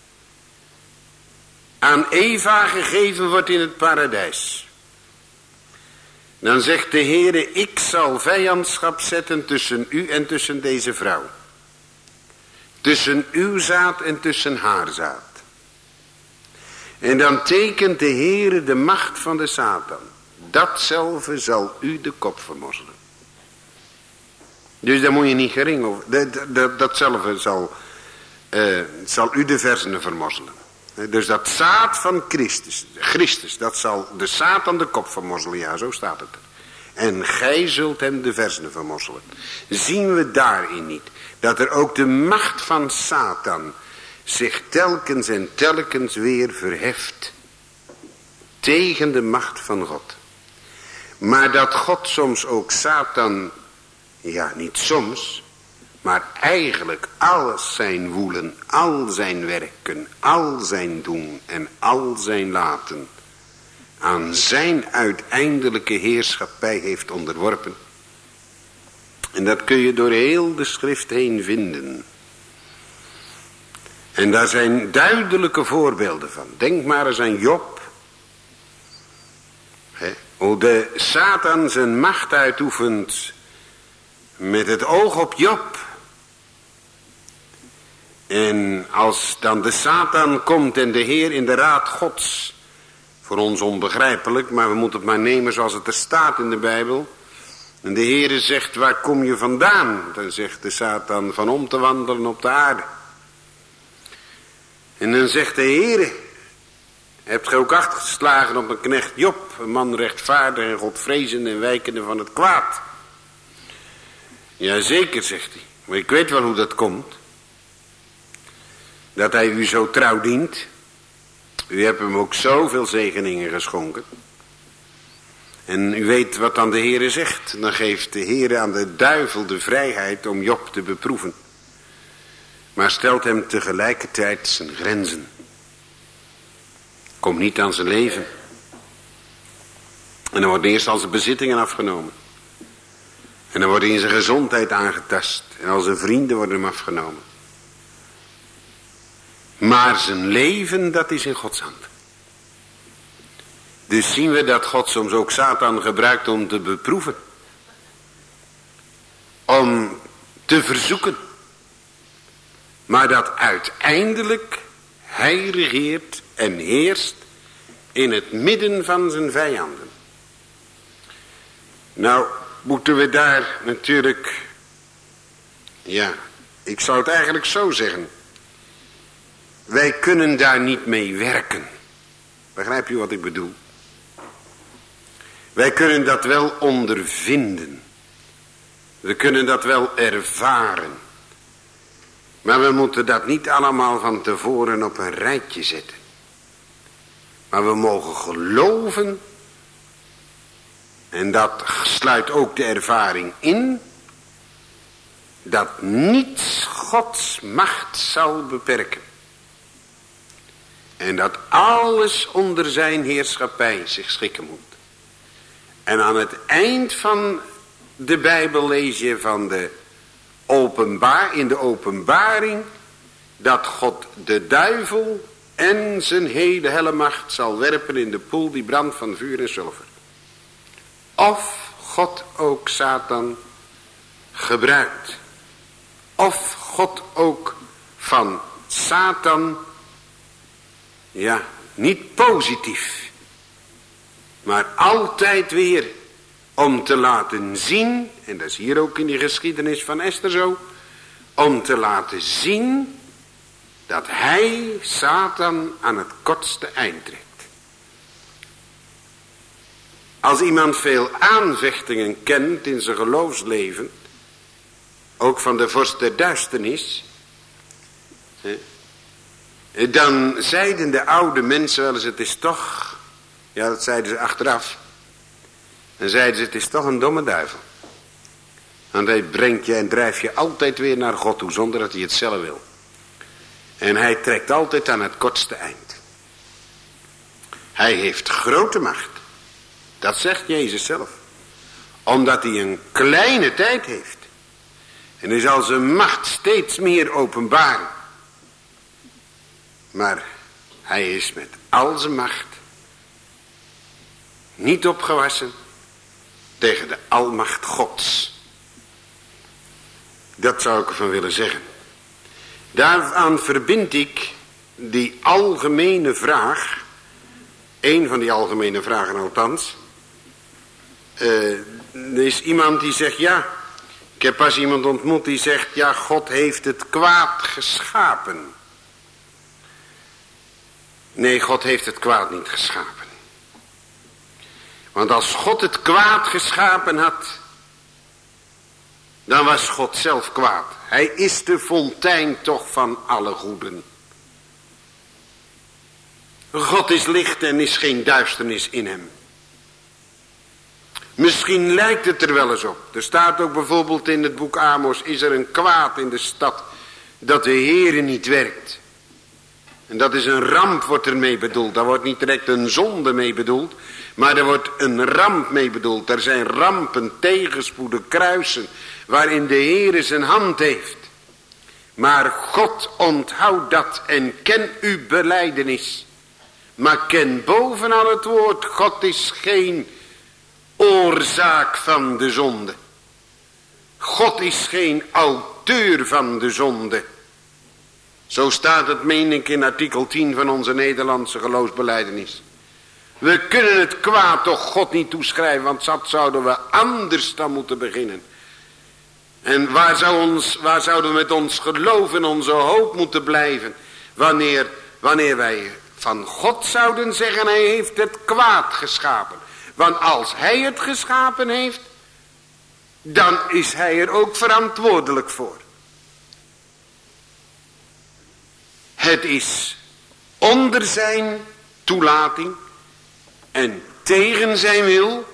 aan Eva gegeven wordt in het paradijs. Dan zegt de Heere, ik zal vijandschap zetten tussen u en tussen deze vrouw. Tussen uw zaad en tussen haar zaad. En dan tekent de Heere de macht van de Satan. Datzelfde zal u de kop vermorzelen. Dus daar moet je niet gering over. Datzelfde zal u de versenen vermorzelen. Dus dat zaad van Christus, dat zal de Satan de kop vermorzelen. Ja, zo staat het er. En gij zult hem de versenen vermorzelen. Zien we daarin niet dat er ook de macht van Satan zich telkens en telkens weer verheft tegen de macht van God. Maar dat God soms ook Satan, ja niet soms, maar eigenlijk alles zijn woelen, al zijn werken, al zijn doen en al zijn laten aan zijn uiteindelijke heerschappij heeft onderworpen. En dat kun je door heel de schrift heen vinden. En daar zijn duidelijke voorbeelden van. Denk maar eens aan Job. Hoe de Satan zijn macht uitoefent met het oog op Job. En als dan de Satan komt en de Heer in de raad Gods, voor ons onbegrijpelijk, maar we moeten het maar nemen zoals het er staat in de Bijbel. En de Heere zegt, waar kom je vandaan? Dan zegt de Satan, van om te wandelen op de aarde. En dan zegt de Heere, hebt gij ook acht geslagen op een knecht Job, een man rechtvaardig en godvrezend en wijkende van het kwaad? Jazeker, zegt hij, maar ik weet wel hoe dat komt. Dat hij u zo trouw dient. U hebt hem ook zoveel zegeningen geschonken. En u weet wat dan de Heere zegt. Dan geeft de Heere aan de duivel de vrijheid om Job te beproeven. Maar stelt hem tegelijkertijd zijn grenzen. Komt niet aan zijn leven. En dan worden eerst al zijn bezittingen afgenomen. En dan wordt hij in zijn gezondheid aangetast. En al zijn vrienden worden hem afgenomen. Maar zijn leven, dat is in Gods hand. Dus zien we dat God soms ook Satan gebruikt om te beproeven. Om te verzoeken. Maar dat uiteindelijk hij regeert en heerst in het midden van zijn vijanden. Nou, moeten we daar natuurlijk, ja, ik zou het eigenlijk zo zeggen. Wij kunnen daar niet mee werken. Begrijp je wat ik bedoel? Wij kunnen dat wel ondervinden. We kunnen dat wel ervaren. Maar we moeten dat niet allemaal van tevoren op een rijtje zetten. Maar we mogen geloven. En dat sluit ook de ervaring in. Dat niets Gods macht zal beperken. En dat alles onder zijn heerschappij zich schikken moet. En aan het eind van de Bijbel lees je van in de openbaring dat God de duivel en zijn hele helle macht zal werpen in de poel die brandt van vuur en zilver. Of God ook Satan gebruikt. Of God ook van Satan, ja, niet positief, maar altijd weer om te laten zien, en dat is hier ook in die geschiedenis van Esther zo, om te laten zien dat hij, Satan, aan het kortste eind trekt. Als iemand veel aanvechtingen kent in zijn geloofsleven, ook van de vorst der duisternis, Dan zeiden de oude mensen wel eens, het is toch, ja dat zeiden ze achteraf. Dan zeiden ze, het is toch een domme duivel. Want hij brengt je en drijft je altijd weer naar God toe, zonder dat hij het zelf wil. En hij trekt altijd aan het kortste eind. Hij heeft grote macht. Dat zegt Jezus zelf. Omdat hij een kleine tijd heeft. En hij zal zijn macht steeds meer openbaren. Maar hij is met al zijn macht niet opgewassen tegen de almacht Gods. Dat zou ik ervan willen zeggen. Daaraan verbind ik die algemene vraag, een van die algemene vragen althans. Er is iemand die zegt, ja, ik heb pas iemand ontmoet die zegt, ja, God heeft het kwaad geschapen. Nee, God heeft het kwaad niet geschapen. Want als God het kwaad geschapen had, dan was God zelf kwaad. Hij is de fontein toch van alle goeden. God is licht en is geen duisternis in hem. Misschien lijkt het er wel eens op. Er staat ook bijvoorbeeld in het boek Amos, is er een kwaad in de stad dat de Heere niet werkt. En dat is een ramp wordt ermee bedoeld. Daar wordt niet direct een zonde mee bedoeld. Maar er wordt een ramp mee bedoeld. Er zijn rampen, tegenspoeden, kruisen. Waarin de Heere zijn hand heeft. Maar God onthoudt dat en ken uw belijdenis. Maar ken bovenal het woord. God is geen oorzaak van de zonde. God is geen auteur van de zonde. Zo staat het, meen ik, in artikel 10 van onze Nederlandse geloofsbelijdenis. We kunnen het kwaad toch God niet toeschrijven, want dat zouden we anders dan moeten beginnen. En waar zouden we met ons geloof en onze hoop moeten blijven, wanneer wij van God zouden zeggen, hij heeft het kwaad geschapen. Want als hij het geschapen heeft, dan is hij er ook verantwoordelijk voor. Het is onder zijn toelating en tegen zijn wil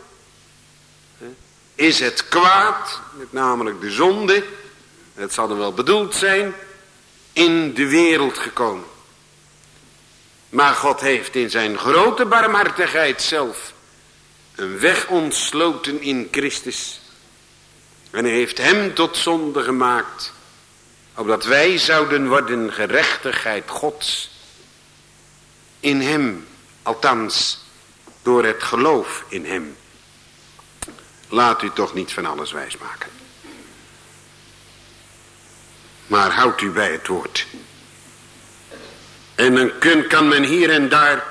is het kwaad, namelijk de zonde, het zal er wel bedoeld zijn, in de wereld gekomen. Maar God heeft in zijn grote barmhartigheid zelf een weg ontsloten in Christus. En hij heeft hem tot zonde gemaakt, opdat wij zouden worden gerechtigheid Gods. In hem, althans door het geloof in hem. Laat u toch niet van alles wijsmaken. Maar houdt u bij het woord. En dan kan men hier en daar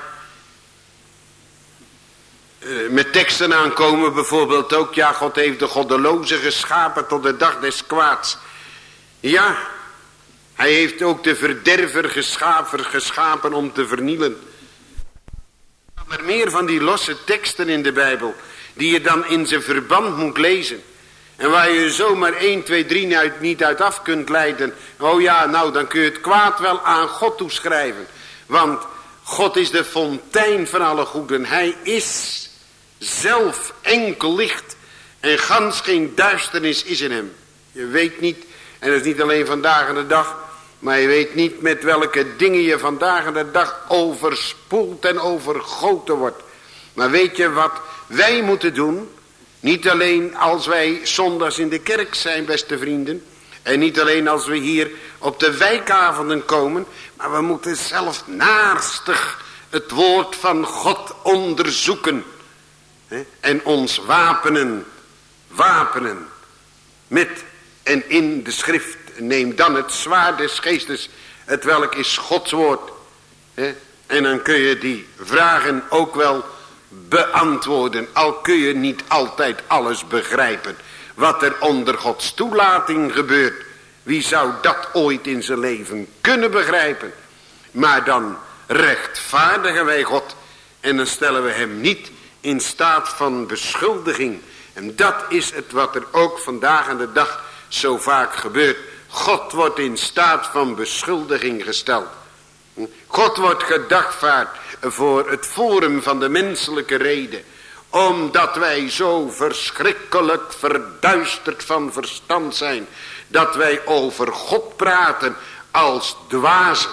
met teksten aankomen, bijvoorbeeld ook, ja, God heeft de goddeloze geschapen tot de dag des kwaads. Ja, hij heeft ook de verderver geschapen om te vernielen. Maar meer van die losse teksten in de Bijbel, die je dan in zijn verband moet lezen. En waar je zomaar 1, 2, 3 niet uit af kunt leiden. Oh ja, nou dan kun je het kwaad wel aan God toeschrijven. Want God is de fontein van alle goeden. Hij is zelf enkel licht. En gans geen duisternis is in hem. Je weet niet, en dat is niet alleen vandaag aan de dag. Maar je weet niet met welke dingen je vandaag aan de dag overspoeld en overgoten wordt. Maar weet je wat wij moeten doen? Niet alleen als wij zondags in de kerk zijn, beste vrienden. En niet alleen als we hier op de wijkavonden komen. Maar we moeten zelf naarstig het woord van God onderzoeken. En ons wapenen met en in de schrift. Neem dan het zwaard des geestes, het welk is Gods woord. En dan kun je die vragen ook wel beantwoorden. Al kun je niet altijd alles begrijpen. Wat er onder Gods toelating gebeurt. Wie zou dat ooit in zijn leven kunnen begrijpen? Maar dan rechtvaardigen wij God. En dan stellen we hem niet in staat van beschuldiging. En dat is het wat er ook vandaag aan de dag zo vaak gebeurt. God wordt in staat van beschuldiging gesteld. God wordt gedagvaard voor het forum van de menselijke reden. Omdat wij zo verschrikkelijk verduisterd van verstand zijn. Dat wij over God praten als dwazen.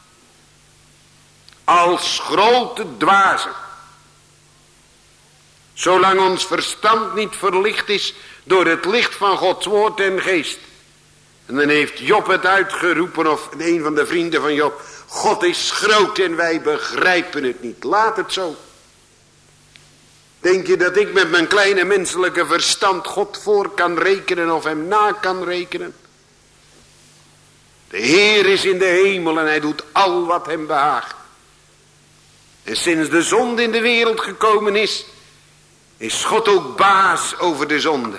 Als grote dwazen. Zolang ons verstand niet verlicht is door het licht van Gods woord en geest. En dan heeft Job het uitgeroepen, of een van de vrienden van Job. God is groot en wij begrijpen het niet. Laat het zo. Denk je dat ik met mijn kleine menselijke verstand God voor kan rekenen of hem na kan rekenen? De Heer is in de hemel en hij doet al wat hem behaagt. En sinds de zonde in de wereld gekomen is God ook baas over de zonde.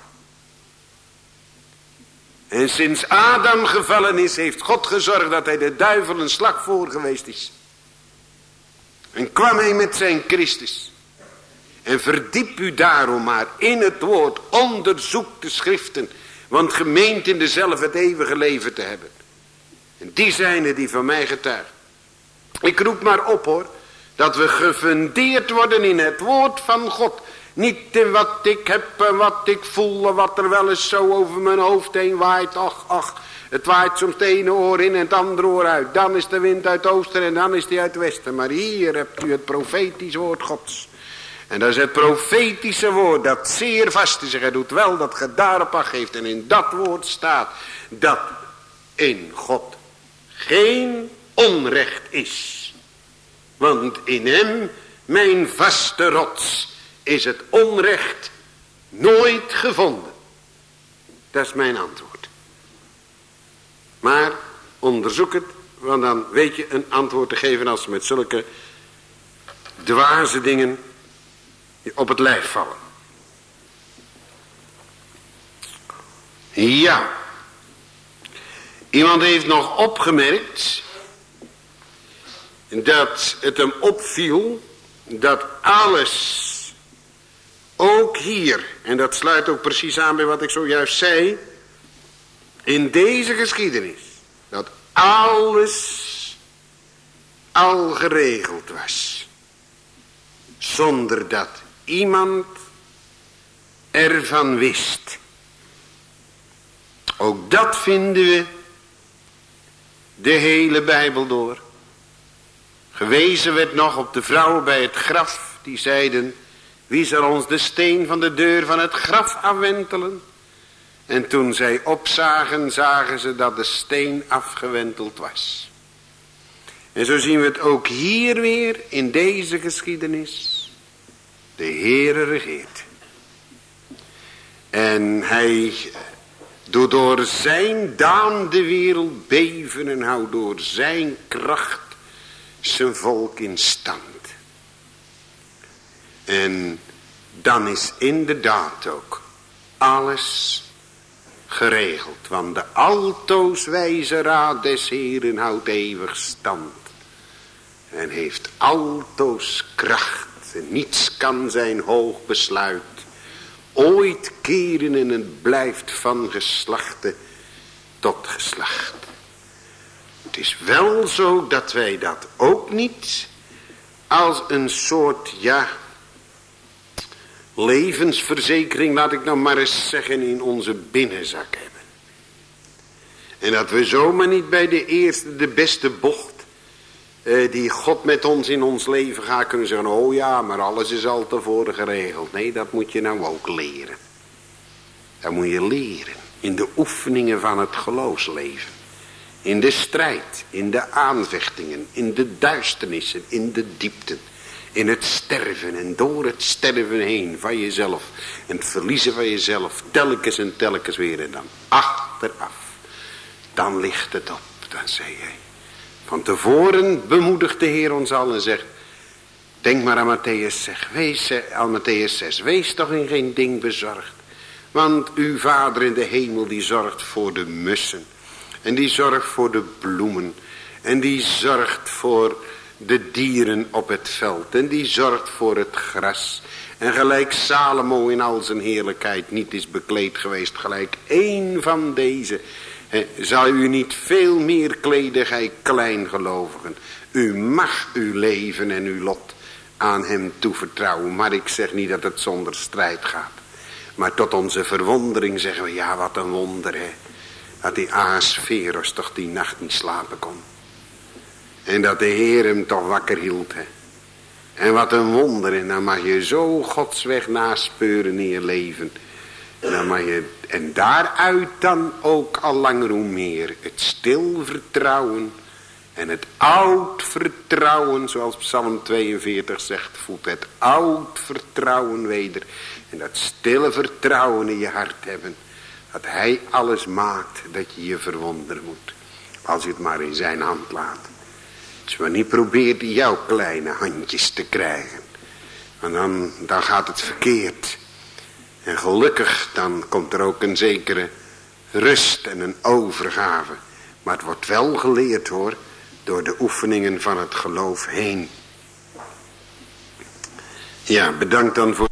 En sinds Adam gevallen is, heeft God gezorgd dat hij de duivel een slag voor geweest is. En kwam hij met zijn Christus. En verdiep u daarom maar in het woord, onderzoek de schriften, want gemeend in dezelfde het eeuwige leven te hebben. En die zijn er die van mij getuigen. Ik roep maar op hoor, dat we gefundeerd worden in het woord van God. Niet in wat ik heb en wat ik voel en wat er wel eens zo over mijn hoofd heen waait. Ach, het waait soms het ene oor in en het andere oor uit. Dan is de wind uit het oosten en dan is die uit het westen. Maar hier hebt u het profetisch woord Gods. En dat is het profetische woord dat zeer vast is. En hij doet wel dat ge daarop acht geeft. En in dat woord staat dat in God geen onrecht is. Want in hem, mijn vaste rots, is het onrecht nooit gevonden. Dat is mijn antwoord. Maar onderzoek het, want dan weet je een antwoord te geven als ze met zulke dwaze dingen op het lijf vallen. Ja. Iemand heeft nog opgemerkt dat het hem opviel dat alles, ook hier, en dat sluit ook precies aan bij wat ik zojuist zei, in deze geschiedenis, dat alles al geregeld was, zonder dat iemand ervan wist. Ook dat vinden we de hele Bijbel door. Gewezen werd nog op de vrouwen bij het graf, die zeiden, wie zal ons de steen van de deur van het graf afwentelen? En toen zij opzagen, zagen ze dat de steen afgewenteld was. En zo zien we het ook hier weer in deze geschiedenis. De Heere regeert. En hij doet door zijn daan de wereld beven en houdt door zijn kracht zijn volk in stand. En dan is inderdaad ook alles geregeld. Want de altoos wijze raad des Heeren houdt eeuwig stand. En heeft altoos kracht. En niets kan zijn hoog besluit ooit keren, en het blijft van geslachte tot geslacht. Het is wel zo dat wij dat ook niet als een soort, levensverzekering, laat ik nou maar eens zeggen, in onze binnenzak hebben. En dat we zomaar niet bij de eerste, de beste bocht, die God met ons in ons leven gaat, kunnen zeggen, oh ja, maar alles is al tevoren geregeld. Nee, dat moet je nou ook leren. Dat moet je leren in de oefeningen van het geloofsleven. In de strijd, in de aanvechtingen, in de duisternissen, in de diepten. In het sterven en door het sterven heen van jezelf. En het verliezen van jezelf, telkens en telkens weer. En dan achteraf, dan ligt het op, dan zei hij. Van tevoren bemoedigt de Heer ons al en zegt, denk maar aan Mattheüs 6, wees toch in geen ding bezorgd. Want uw Vader in de hemel die zorgt voor de mussen. En die zorgt voor de bloemen. En die zorgt voor de dieren op het veld. En die zorgt voor het gras. En gelijk Salomo in al zijn heerlijkheid niet is bekleed geweest, gelijk één van deze, Zal u niet veel meer kleden, gij kleingelovigen. U mag uw leven en uw lot aan hem toevertrouwen. Maar ik zeg niet dat het zonder strijd gaat. Maar tot onze verwondering zeggen we, ja, wat een wonder, hè. Dat die Ahasveros toch die nacht niet slapen kon. En dat de Heer hem toch wakker hield, hè. En wat een wonder. En dan mag je zo Gods weg naspeuren in je leven. En, dan mag je, en daaruit dan ook al langer hoe meer het stil vertrouwen. En het oud vertrouwen, zoals Psalm 42 zegt, voelt het oud vertrouwen weder. En dat stille vertrouwen in je hart hebben. Dat hij alles maakt dat je je verwonderen moet. Als je het maar in zijn hand laat. Als je maar niet probeert jouw kleine handjes te krijgen. Want dan gaat het verkeerd. En gelukkig dan komt er ook een zekere rust en een overgave. Maar het wordt wel geleerd hoor. Door de oefeningen van het geloof heen. Ja, bedankt dan voor...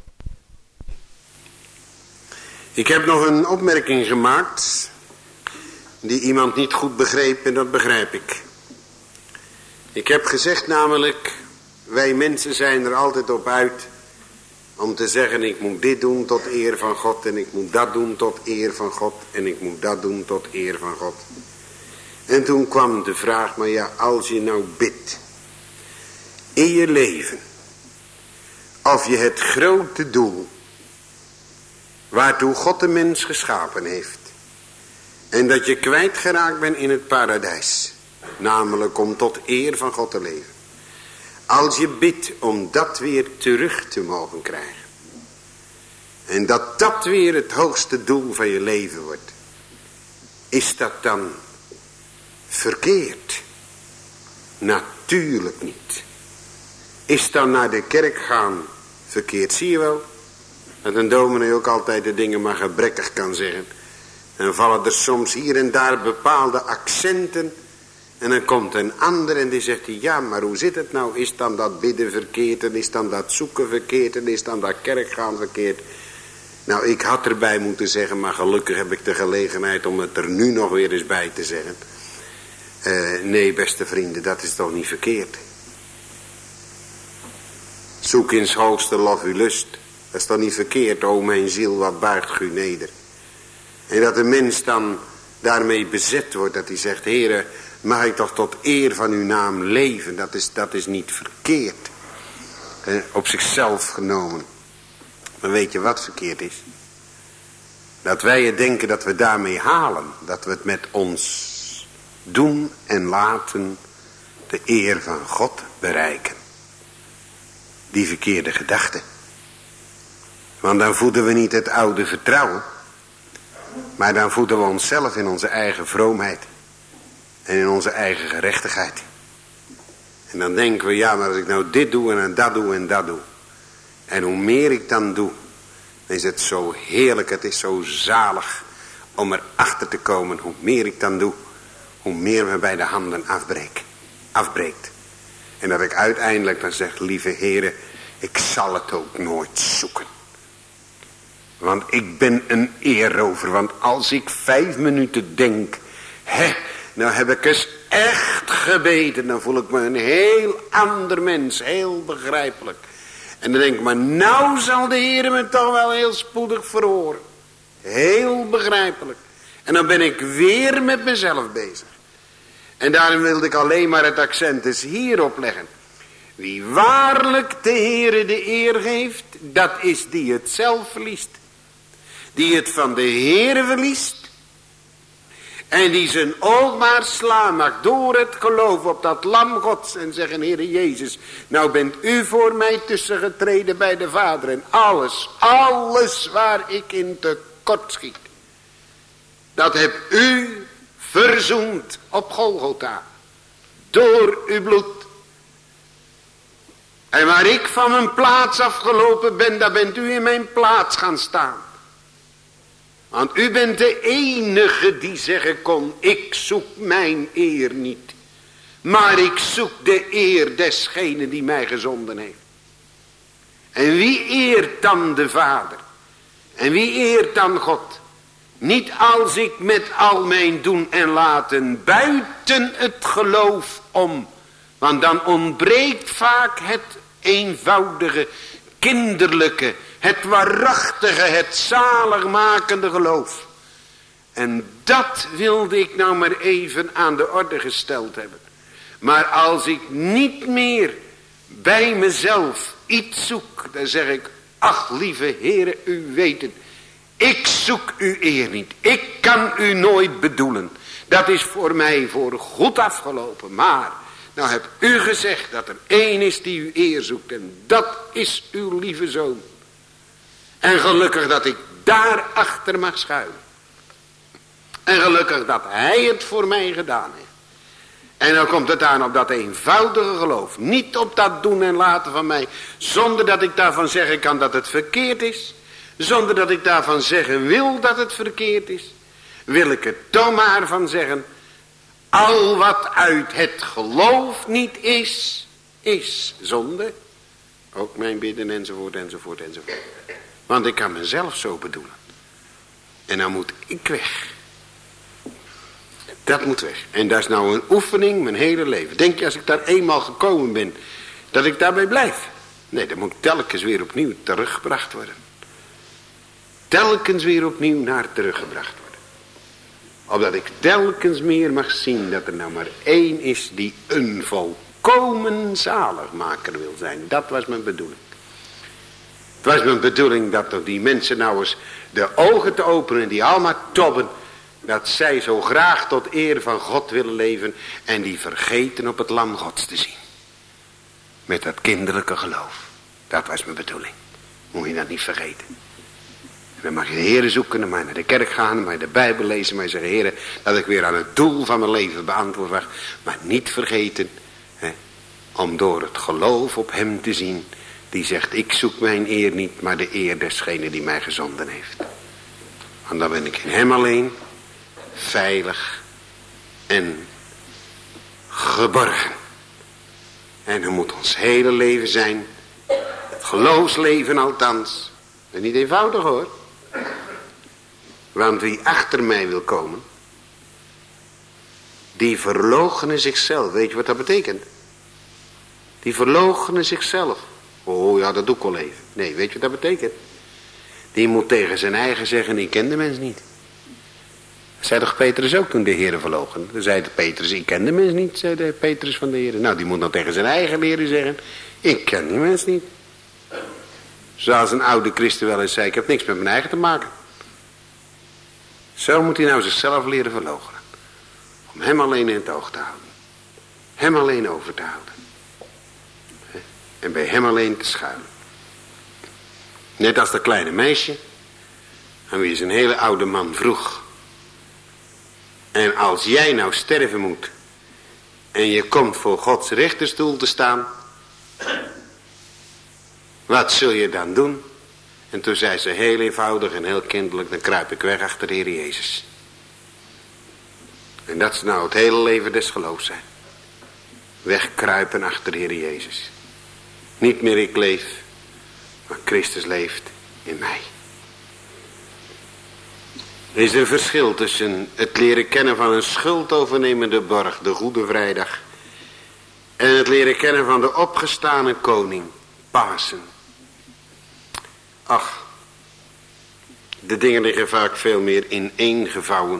Ik heb nog een opmerking gemaakt. Die iemand niet goed begreep en dat begrijp ik. Ik heb gezegd namelijk. Wij mensen zijn er altijd op uit. Om te zeggen ik moet dit doen tot eer van God. En ik moet dat doen tot eer van God. En ik moet dat doen tot eer van God. En toen kwam de vraag, maar ja, als je nou bidt in je leven, of je het grote doel, waartoe God de mens geschapen heeft, en dat je kwijtgeraakt bent in het paradijs, namelijk om tot eer van God te leven. Als je bidt om dat weer terug te mogen krijgen, en dat dat weer het hoogste doel van je leven wordt, is dat dan verkeerd? Natuurlijk niet. Is dan naar de kerk gaan verkeerd? Zie je wel dat een dominee ook altijd de dingen maar gebrekkig kan zeggen. En vallen er soms hier en daar bepaalde accenten. En dan komt een ander en die zegt ja, maar hoe zit het nou? Is dan dat bidden verkeerd? En is dan dat zoeken verkeerd? En is dan dat kerk gaan verkeerd? Nou, ik had erbij moeten zeggen, maar gelukkig heb ik de gelegenheid om het er nu nog weer eens bij te zeggen. Nee, beste vrienden, dat is toch niet verkeerd. Zoek in 's hoogste lof uw lust. Dat is toch niet verkeerd, o mijn ziel, wat buigt u neder. En dat de mens dan daarmee bezet wordt, dat hij zegt, Heere, mag ik toch tot eer van uw naam leven. Dat is niet verkeerd. Op zichzelf genomen. Maar weet je wat verkeerd is? Dat wij het denken dat we daarmee halen. Dat we het met ons doen en laten de eer van God bereiken. Die verkeerde gedachte. Want dan voeden we niet het oude vertrouwen. Maar dan voeden we onszelf in onze eigen vroomheid. En in onze eigen gerechtigheid. En dan denken we, ja, maar als ik nou dit doe en dat doe en dat doe. En hoe meer ik dan doe, dan is het zo heerlijk, het is zo zalig om erachter te komen. Hoe meer ik dan doe, hoe meer me bij de handen afbreekt. En dat ik uiteindelijk dan zeg, lieve Heere, ik zal het ook nooit zoeken. Want ik ben een eerrover. Want als ik 5 minuten denk, nou heb ik eens echt gebeden. Dan voel ik me een heel ander mens, heel begrijpelijk. En dan denk ik, maar nou zal de Heer me toch wel heel spoedig verhoren. Heel begrijpelijk. En dan ben ik weer met mezelf bezig. En daarom wilde ik alleen maar het accent eens hierop leggen. Wie waarlijk de Heere de eer geeft, dat is die het zelf verliest. Die het van de Heere verliest. En die zijn oog maar slaan mag door het geloof op dat lam Gods. En zeggen, Heere Jezus, nou bent u voor mij tussengetreden bij de Vader. En alles waar ik in tekort schiet. Dat heb u verzoend op Golgotha. Door uw bloed. En waar ik van mijn plaats afgelopen ben, daar bent u in mijn plaats gaan staan. Want u bent de enige die zeggen kon, ik zoek mijn eer niet. Maar ik zoek de eer desgene die mij gezonden heeft. En wie eert dan de Vader? En wie eert dan God? Niet als ik met al mijn doen en laten buiten het geloof om. Want dan ontbreekt vaak het eenvoudige, kinderlijke, het waarachtige, het zaligmakende geloof. En dat wilde ik nou maar even aan de orde gesteld hebben. Maar als ik niet meer bij mezelf iets zoek, dan zeg ik, ach lieve Heere, u weet het. Ik zoek uw eer niet. Ik kan u nooit bedoelen. Dat is voor mij voor goed afgelopen. Maar, nou hebt u gezegd dat er één is die uw eer zoekt. En dat is uw lieve zoon. En gelukkig dat ik daarachter mag schuilen. En gelukkig dat hij het voor mij gedaan heeft. En dan komt het aan op dat eenvoudige geloof. Niet op dat doen en laten van mij. Zonder dat ik daarvan zeggen kan dat het verkeerd is. Zonder dat ik daarvan zeggen wil dat het verkeerd is. Wil ik er toch maar van zeggen. Al wat uit het geloof niet is, is zonde. Ook mijn bidden enzovoort enzovoort enzovoort. Want ik kan mezelf zo bedoelen. En dan moet ik weg. Dat moet weg. En dat is nou een oefening mijn hele leven. Denk je als ik daar eenmaal gekomen ben, dat ik daarbij blijf? Nee, dan moet ik telkens weer opnieuw teruggebracht worden. Telkens weer opnieuw naar teruggebracht worden. Opdat ik telkens meer mag zien dat er nou maar één is die een volkomen zaligmaker wil zijn. Dat was mijn bedoeling. Het was mijn bedoeling dat er die mensen nou eens de ogen te openen die allemaal tobben. Dat zij zo graag tot eer van God willen leven. En die vergeten op het lam Gods te zien. Met dat kinderlijke geloof. Dat was mijn bedoeling. Moet je dat niet vergeten. En dan mag je de Heer zoeken. Dan mag je naar de kerk gaan. Dan mag je de Bijbel lezen. Maar je zeggen, Heer, dat ik weer aan het doel van mijn leven beantwoord was. Maar niet vergeten. Om door het geloof op hem te zien. Die zegt, ik zoek mijn eer niet. Maar de eer desgene die mij gezonden heeft. Want dan ben ik in hem alleen. Veilig en geborgen. En dan moet ons hele leven zijn. Het geloofsleven althans. Dat is niet eenvoudig hoor. Want wie achter mij wil komen. Die verloochenen zichzelf. Weet je wat dat betekent? Die verloochenen zichzelf. Oh ja, dat doe ik wel even. Nee, weet je wat dat betekent? Die moet tegen zijn eigen zeggen, ik ken de mens niet. Zei toch Petrus ook toen de Heer verloochende? Dan zei Petrus, ik ken de mens niet, zei de Petrus van de Heer. Nou, die moet dan tegen zijn eigen leren zeggen, ik ken die mens niet. Zoals een oude christen wel eens zei, ik heb niks met mijn eigen te maken. Zo moet hij nou zichzelf leren verloochenen. Om hem alleen in het oog te houden. Hem alleen over te houden. En bij hem alleen te schuilen. Net als dat kleine meisje, aan wie zijn hele oude man vroeg. En als jij nou sterven moet. En je komt voor Gods rechterstoel te staan. Wat zul je dan doen? En toen zei ze heel eenvoudig en heel kinderlijk. Dan kruip ik weg achter de Heer Jezus. En dat is nou het hele leven des geloofs zijn. Wegkruipen achter de Heer Jezus. Niet meer ik leef. Maar Christus leeft in mij. Er is een verschil tussen het leren kennen van een schuldovernemende borg, de Goede Vrijdag, en het leren kennen van de opgestane koning, Pasen. Ach, de dingen liggen vaak veel meer ineengevouwen.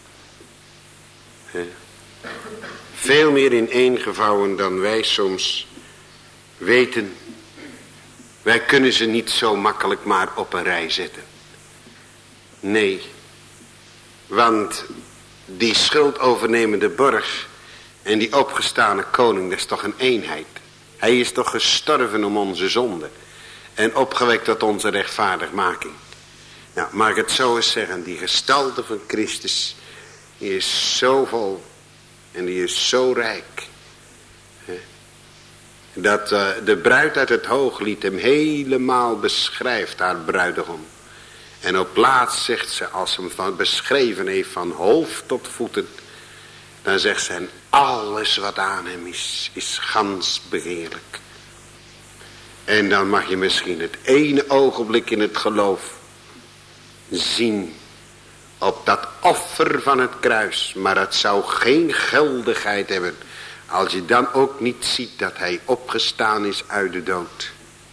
Veel meer ineengevouwen dan wij soms weten. Wij kunnen ze niet zo makkelijk maar op een rij zetten. Nee. Want die schuldovernemende borg en die opgestane koning, dat is toch een eenheid. Hij is toch gestorven om onze zonde en opgewekt tot onze rechtvaardigmaking. Nou, mag ik het zo eens zeggen, die gestalte van Christus, die is zo vol en die is zo rijk. Dat de bruid uit het hooglied hem helemaal beschrijft, haar bruidegom. En op plaats zegt ze, als ze hem beschreven heeft van hoofd tot voeten, dan zegt ze, en alles wat aan hem is gans begeerlijk. En dan mag je misschien het ene ogenblik in het geloof zien op dat offer van het kruis. Maar het zou geen geldigheid hebben als je dan ook niet ziet dat hij opgestaan is uit de dood.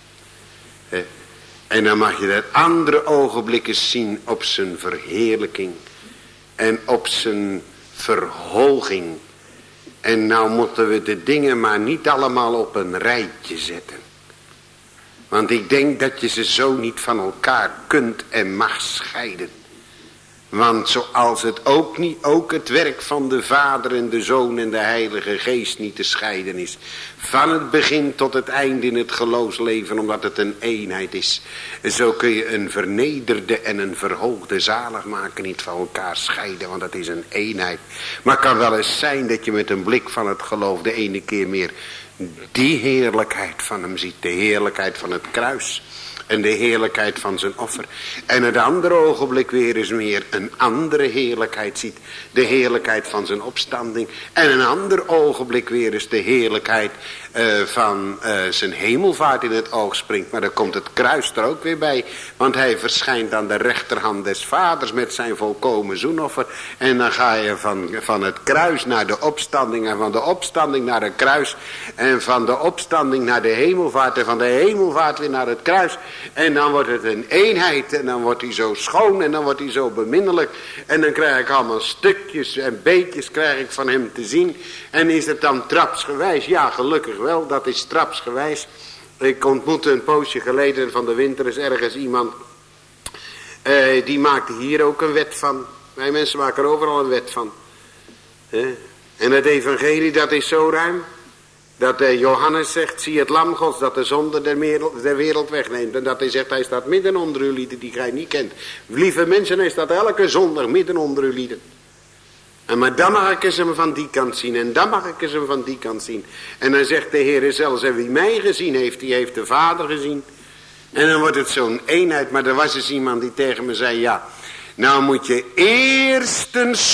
En dan mag je dat andere ogenblikken zien op zijn verheerlijking en op zijn verhoging. En nou moeten we de dingen maar niet allemaal op een rijtje zetten. Want ik denk dat je ze zo niet van elkaar kunt en mag scheiden. Want zoals het ook het werk van de Vader en de Zoon en de Heilige Geest niet te scheiden is. Van het begin tot het einde in het geloofsleven, omdat het een eenheid is. Zo kun je een vernederde en een verhoogde zaligmaker niet van elkaar scheiden, want dat is een eenheid. Maar het kan wel eens zijn dat je met een blik van het geloof de ene keer meer die heerlijkheid van hem ziet. De heerlijkheid van het kruis. En de heerlijkheid van zijn offer. En het andere ogenblik weer eens meer een andere heerlijkheid ziet. De heerlijkheid van zijn opstanding. En een ander ogenblik weer eens de heerlijkheid van zijn hemelvaart in het oog springt. Maar dan komt het kruis er ook weer bij. Want hij verschijnt aan de rechterhand des vaders met zijn volkomen zoenoffer. En dan ga je van het kruis naar de opstanding. En van de opstanding naar het kruis. En van de opstanding naar de hemelvaart. En van de hemelvaart weer naar het kruis. En dan wordt het een eenheid. En dan wordt hij zo schoon. En dan wordt hij zo beminnelijk. En dan krijg ik allemaal stukjes en beetjes krijg ik van hem te zien. En is het dan trapsgewijs? Ja, gelukkig wel. Dat is trapsgewijs. Ik ontmoette een poosje geleden van de winter is ergens iemand. Die maakte hier ook een wet van. Wij mensen maken er overal een wet van. En het evangelie dat is zo ruim. Dat Johannes zegt, zie het lam Gods dat de zonde der wereld wegneemt. En dat hij zegt, hij staat midden onder uw lieden die gij niet kent. Lieve mensen, hij staat elke zondag midden onder uw lieden. En maar dan mag ik eens hem van die kant zien. En dan mag ik eens hem van die kant zien. En dan zegt de Heer zelfs, en wie mij gezien heeft, die heeft de Vader gezien. En dan wordt het zo'n eenheid. Maar er was eens iemand die tegen me zei, ja, nou moet je eerst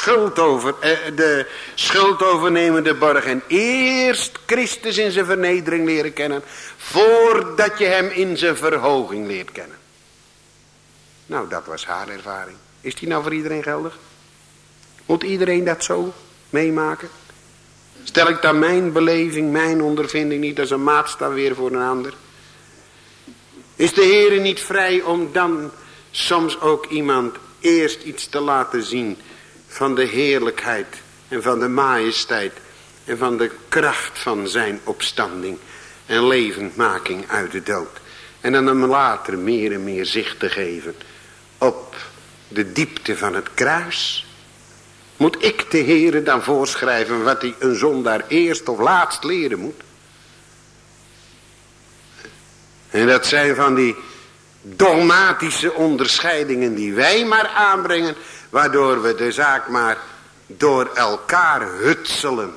de schuld overnemende borg en eerst Christus in zijn vernedering leren kennen, voordat je hem in zijn verhoging leert kennen. Nou, dat was haar ervaring. Is die nou voor iedereen geldig? Moet iedereen dat zo meemaken? Stel ik dan mijn beleving, mijn ondervinding niet als een maatstaf weer voor een ander? Is de Heer niet vrij om dan soms ook iemand eerst iets te laten zien van de heerlijkheid en van de majesteit en van de kracht van zijn opstanding en levendmaking uit de dood. En dan hem later meer en meer zicht te geven op de diepte van het kruis. Moet ik de Heere dan voorschrijven wat hij een zondaar eerst of laatst leren moet? En dat zijn van die dogmatische onderscheidingen die wij maar aanbrengen, waardoor we de zaak maar door elkaar hutselen.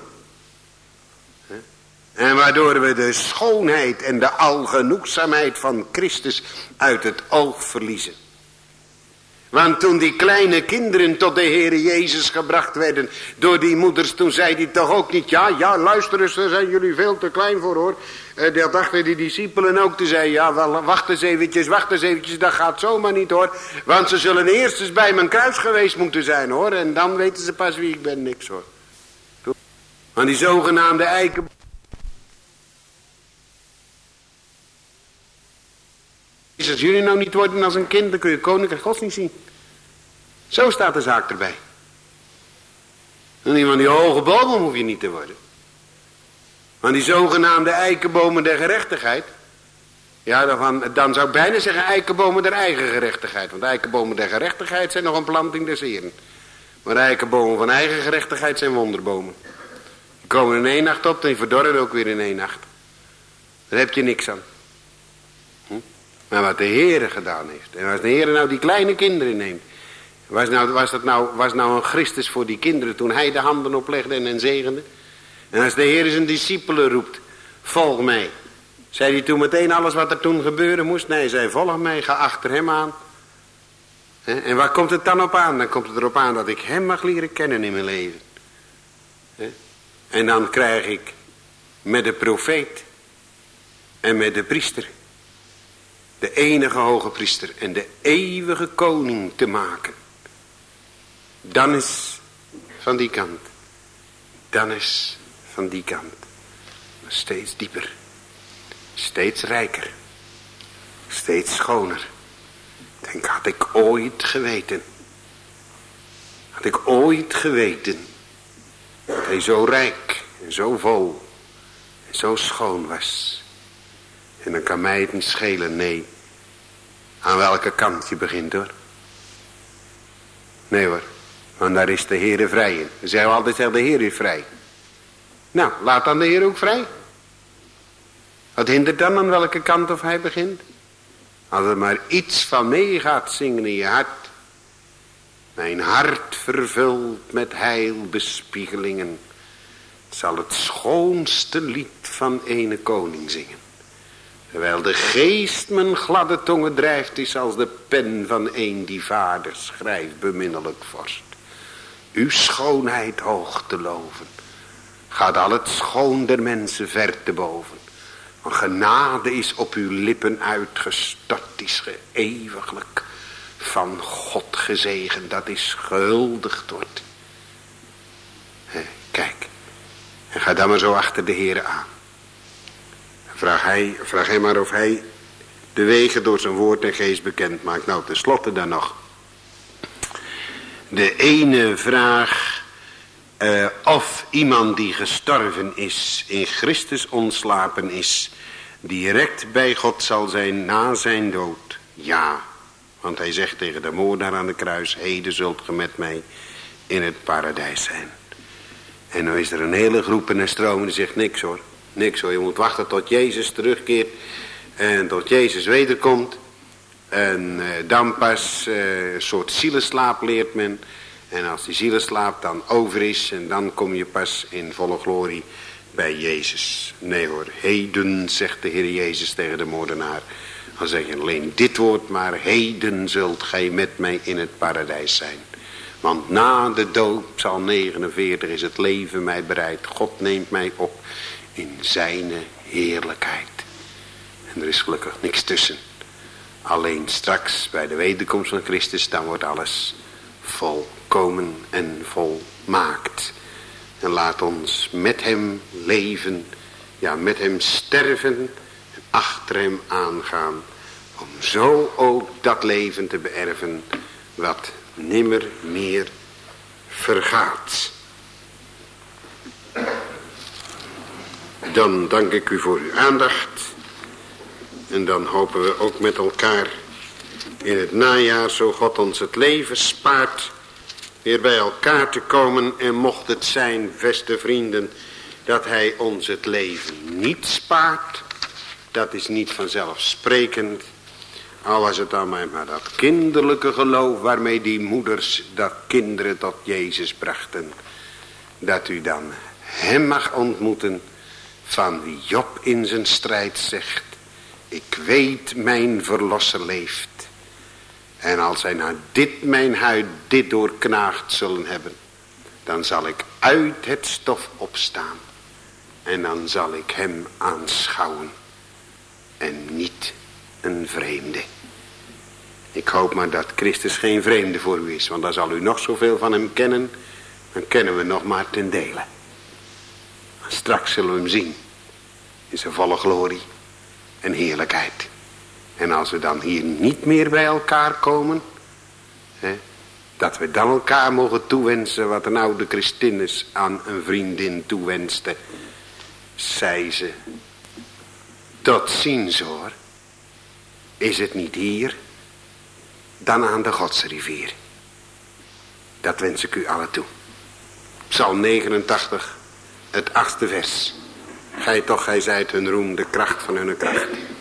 En waardoor we de schoonheid en de algenoegzaamheid van Christus uit het oog verliezen. Want toen die kleine kinderen tot de Heere Jezus gebracht werden door die moeders, toen zei hij toch ook niet, ja, luister eens, daar zijn jullie veel te klein voor hoor. Dat dachten die discipelen ook te zeggen, ja, wel, wacht eens eventjes, dat gaat zomaar niet hoor. Want ze zullen eerst eens bij mijn kruis geweest moeten zijn hoor, en dan weten ze pas wie ik ben, niks hoor. Want die zogenaamde eiken... Als jullie nou niet worden als een kind, dan kun je koninkrijk Gods niet zien. Zo staat de zaak erbij. En die van die hoge bomen hoef je niet te worden. Want die zogenaamde eikenbomen der gerechtigheid. Ja, dan zou ik bijna zeggen eikenbomen der eigen gerechtigheid. Want eikenbomen der gerechtigheid zijn nog een planting des Heeren. Maar de eikenbomen van eigen gerechtigheid zijn wonderbomen. Die komen in 1 nacht op en die verdorren ook weer in 1 nacht. Daar heb je niks aan. Maar wat de Heere gedaan heeft. En als de Heere nou die kleine kinderen neemt. Was nou een Christus voor die kinderen toen hij de handen oplegde en hen zegende. En als de Heere zijn discipelen roept. Volg mij. Zei hij toen meteen alles wat er toen gebeuren moest? Nee, hij zei volg mij, ga achter hem aan. En waar komt het dan op aan? Dan komt het erop aan dat ik hem mag leren kennen in mijn leven. En dan krijg ik met de profeet en met de priester, de enige hoge priester en de eeuwige koning te maken. Dan is van die kant. Dan is van die kant. Steeds dieper. Steeds rijker. Steeds schoner. Ik denk, had ik ooit geweten. Had ik ooit geweten. Dat hij zo rijk en zo vol en zo schoon was. En dan kan mij het niet schelen, nee. Aan welke kant je begint hoor. Nee hoor, want daar is de Heere vrij in. Dan zeggen we altijd, de Heer is vrij. Nou, laat dan de Heer ook vrij. Wat hindert dan aan welke kant of hij begint? Als er maar iets van mee gaat zingen in je hart. Mijn hart vervuld met heilbespiegelingen. Zal het schoonste lied van ene koning zingen. Terwijl de geest mijn gladde tongen drijft, is als de pen van een die vader schrijft, beminnelijk vorst. Uw schoonheid hoog te loven, gaat al het schoon der mensen ver te boven. Want genade is op uw lippen uitgestort, is geëeuwiglijk van God gezegend, dat is gehuldigd wordt. Kijk, en ga dan maar zo achter de Heere aan. Vraag hij maar of hij de wegen door zijn woord en geest bekend maakt. Nou, tenslotte dan nog. De ene vraag of iemand die gestorven is, in Christus ontslapen is, direct bij God zal zijn na zijn dood. Ja, want hij zegt tegen de moordenaar aan de kruis, heden zult ge met mij in het paradijs zijn. En nu is er een hele groep en een stroom die zegt niks hoor. Niks hoor, je moet wachten tot Jezus terugkeert en tot Jezus wederkomt. En dan pas een soort zielenslaap leert men. En als die zielenslaap dan over is en dan kom je pas in volle glorie bij Jezus. Nee hoor, heden zegt de Heer Jezus tegen de moordenaar. Dan zeg je alleen dit woord maar, heden zult gij met mij in het paradijs zijn. Want na de dood, Psalm 49, is het leven mij bereid. God neemt mij op in zijne heerlijkheid. En er is gelukkig niks tussen. Alleen straks bij de wederkomst van Christus, dan wordt alles volkomen en volmaakt. En laat ons met hem leven, ja met hem sterven en achter hem aangaan. Om zo ook dat leven te beërven wat nimmer meer vergaat. Dan dank ik u voor uw aandacht. En dan hopen we ook met elkaar in het najaar, zo God ons het leven spaart, weer bij elkaar te komen. En mocht het zijn, beste vrienden, dat hij ons het leven niet spaart, dat is niet vanzelfsprekend. Al was het dan maar dat kinderlijke geloof waarmee die moeders dat kinderen tot Jezus brachten. Dat u dan hem mag ontmoeten van wie Job in zijn strijd zegt. Ik weet mijn verlosser leeft. En als hij na dit mijn huid dit doorknaagd zullen hebben. Dan zal ik uit het stof opstaan. En dan zal ik hem aanschouwen. En niet een vreemde. Ik hoop maar dat Christus geen vreemde voor u is. Want dan zal u nog zoveel van hem kennen. Dan kennen we nog maar ten dele. Maar straks zullen we hem zien. In zijn volle glorie en heerlijkheid. En als we dan hier niet meer bij elkaar komen. Dat we dan elkaar mogen toewensen wat een oude Christinus aan een vriendin toewenste. Zei ze. Tot ziens hoor. Is het niet hier, dan aan de Godsrivier. Dat wens ik u allen toe. Psalm 89, het 8e vers. Gij toch, gij zijt hun roem, de kracht van hun kracht.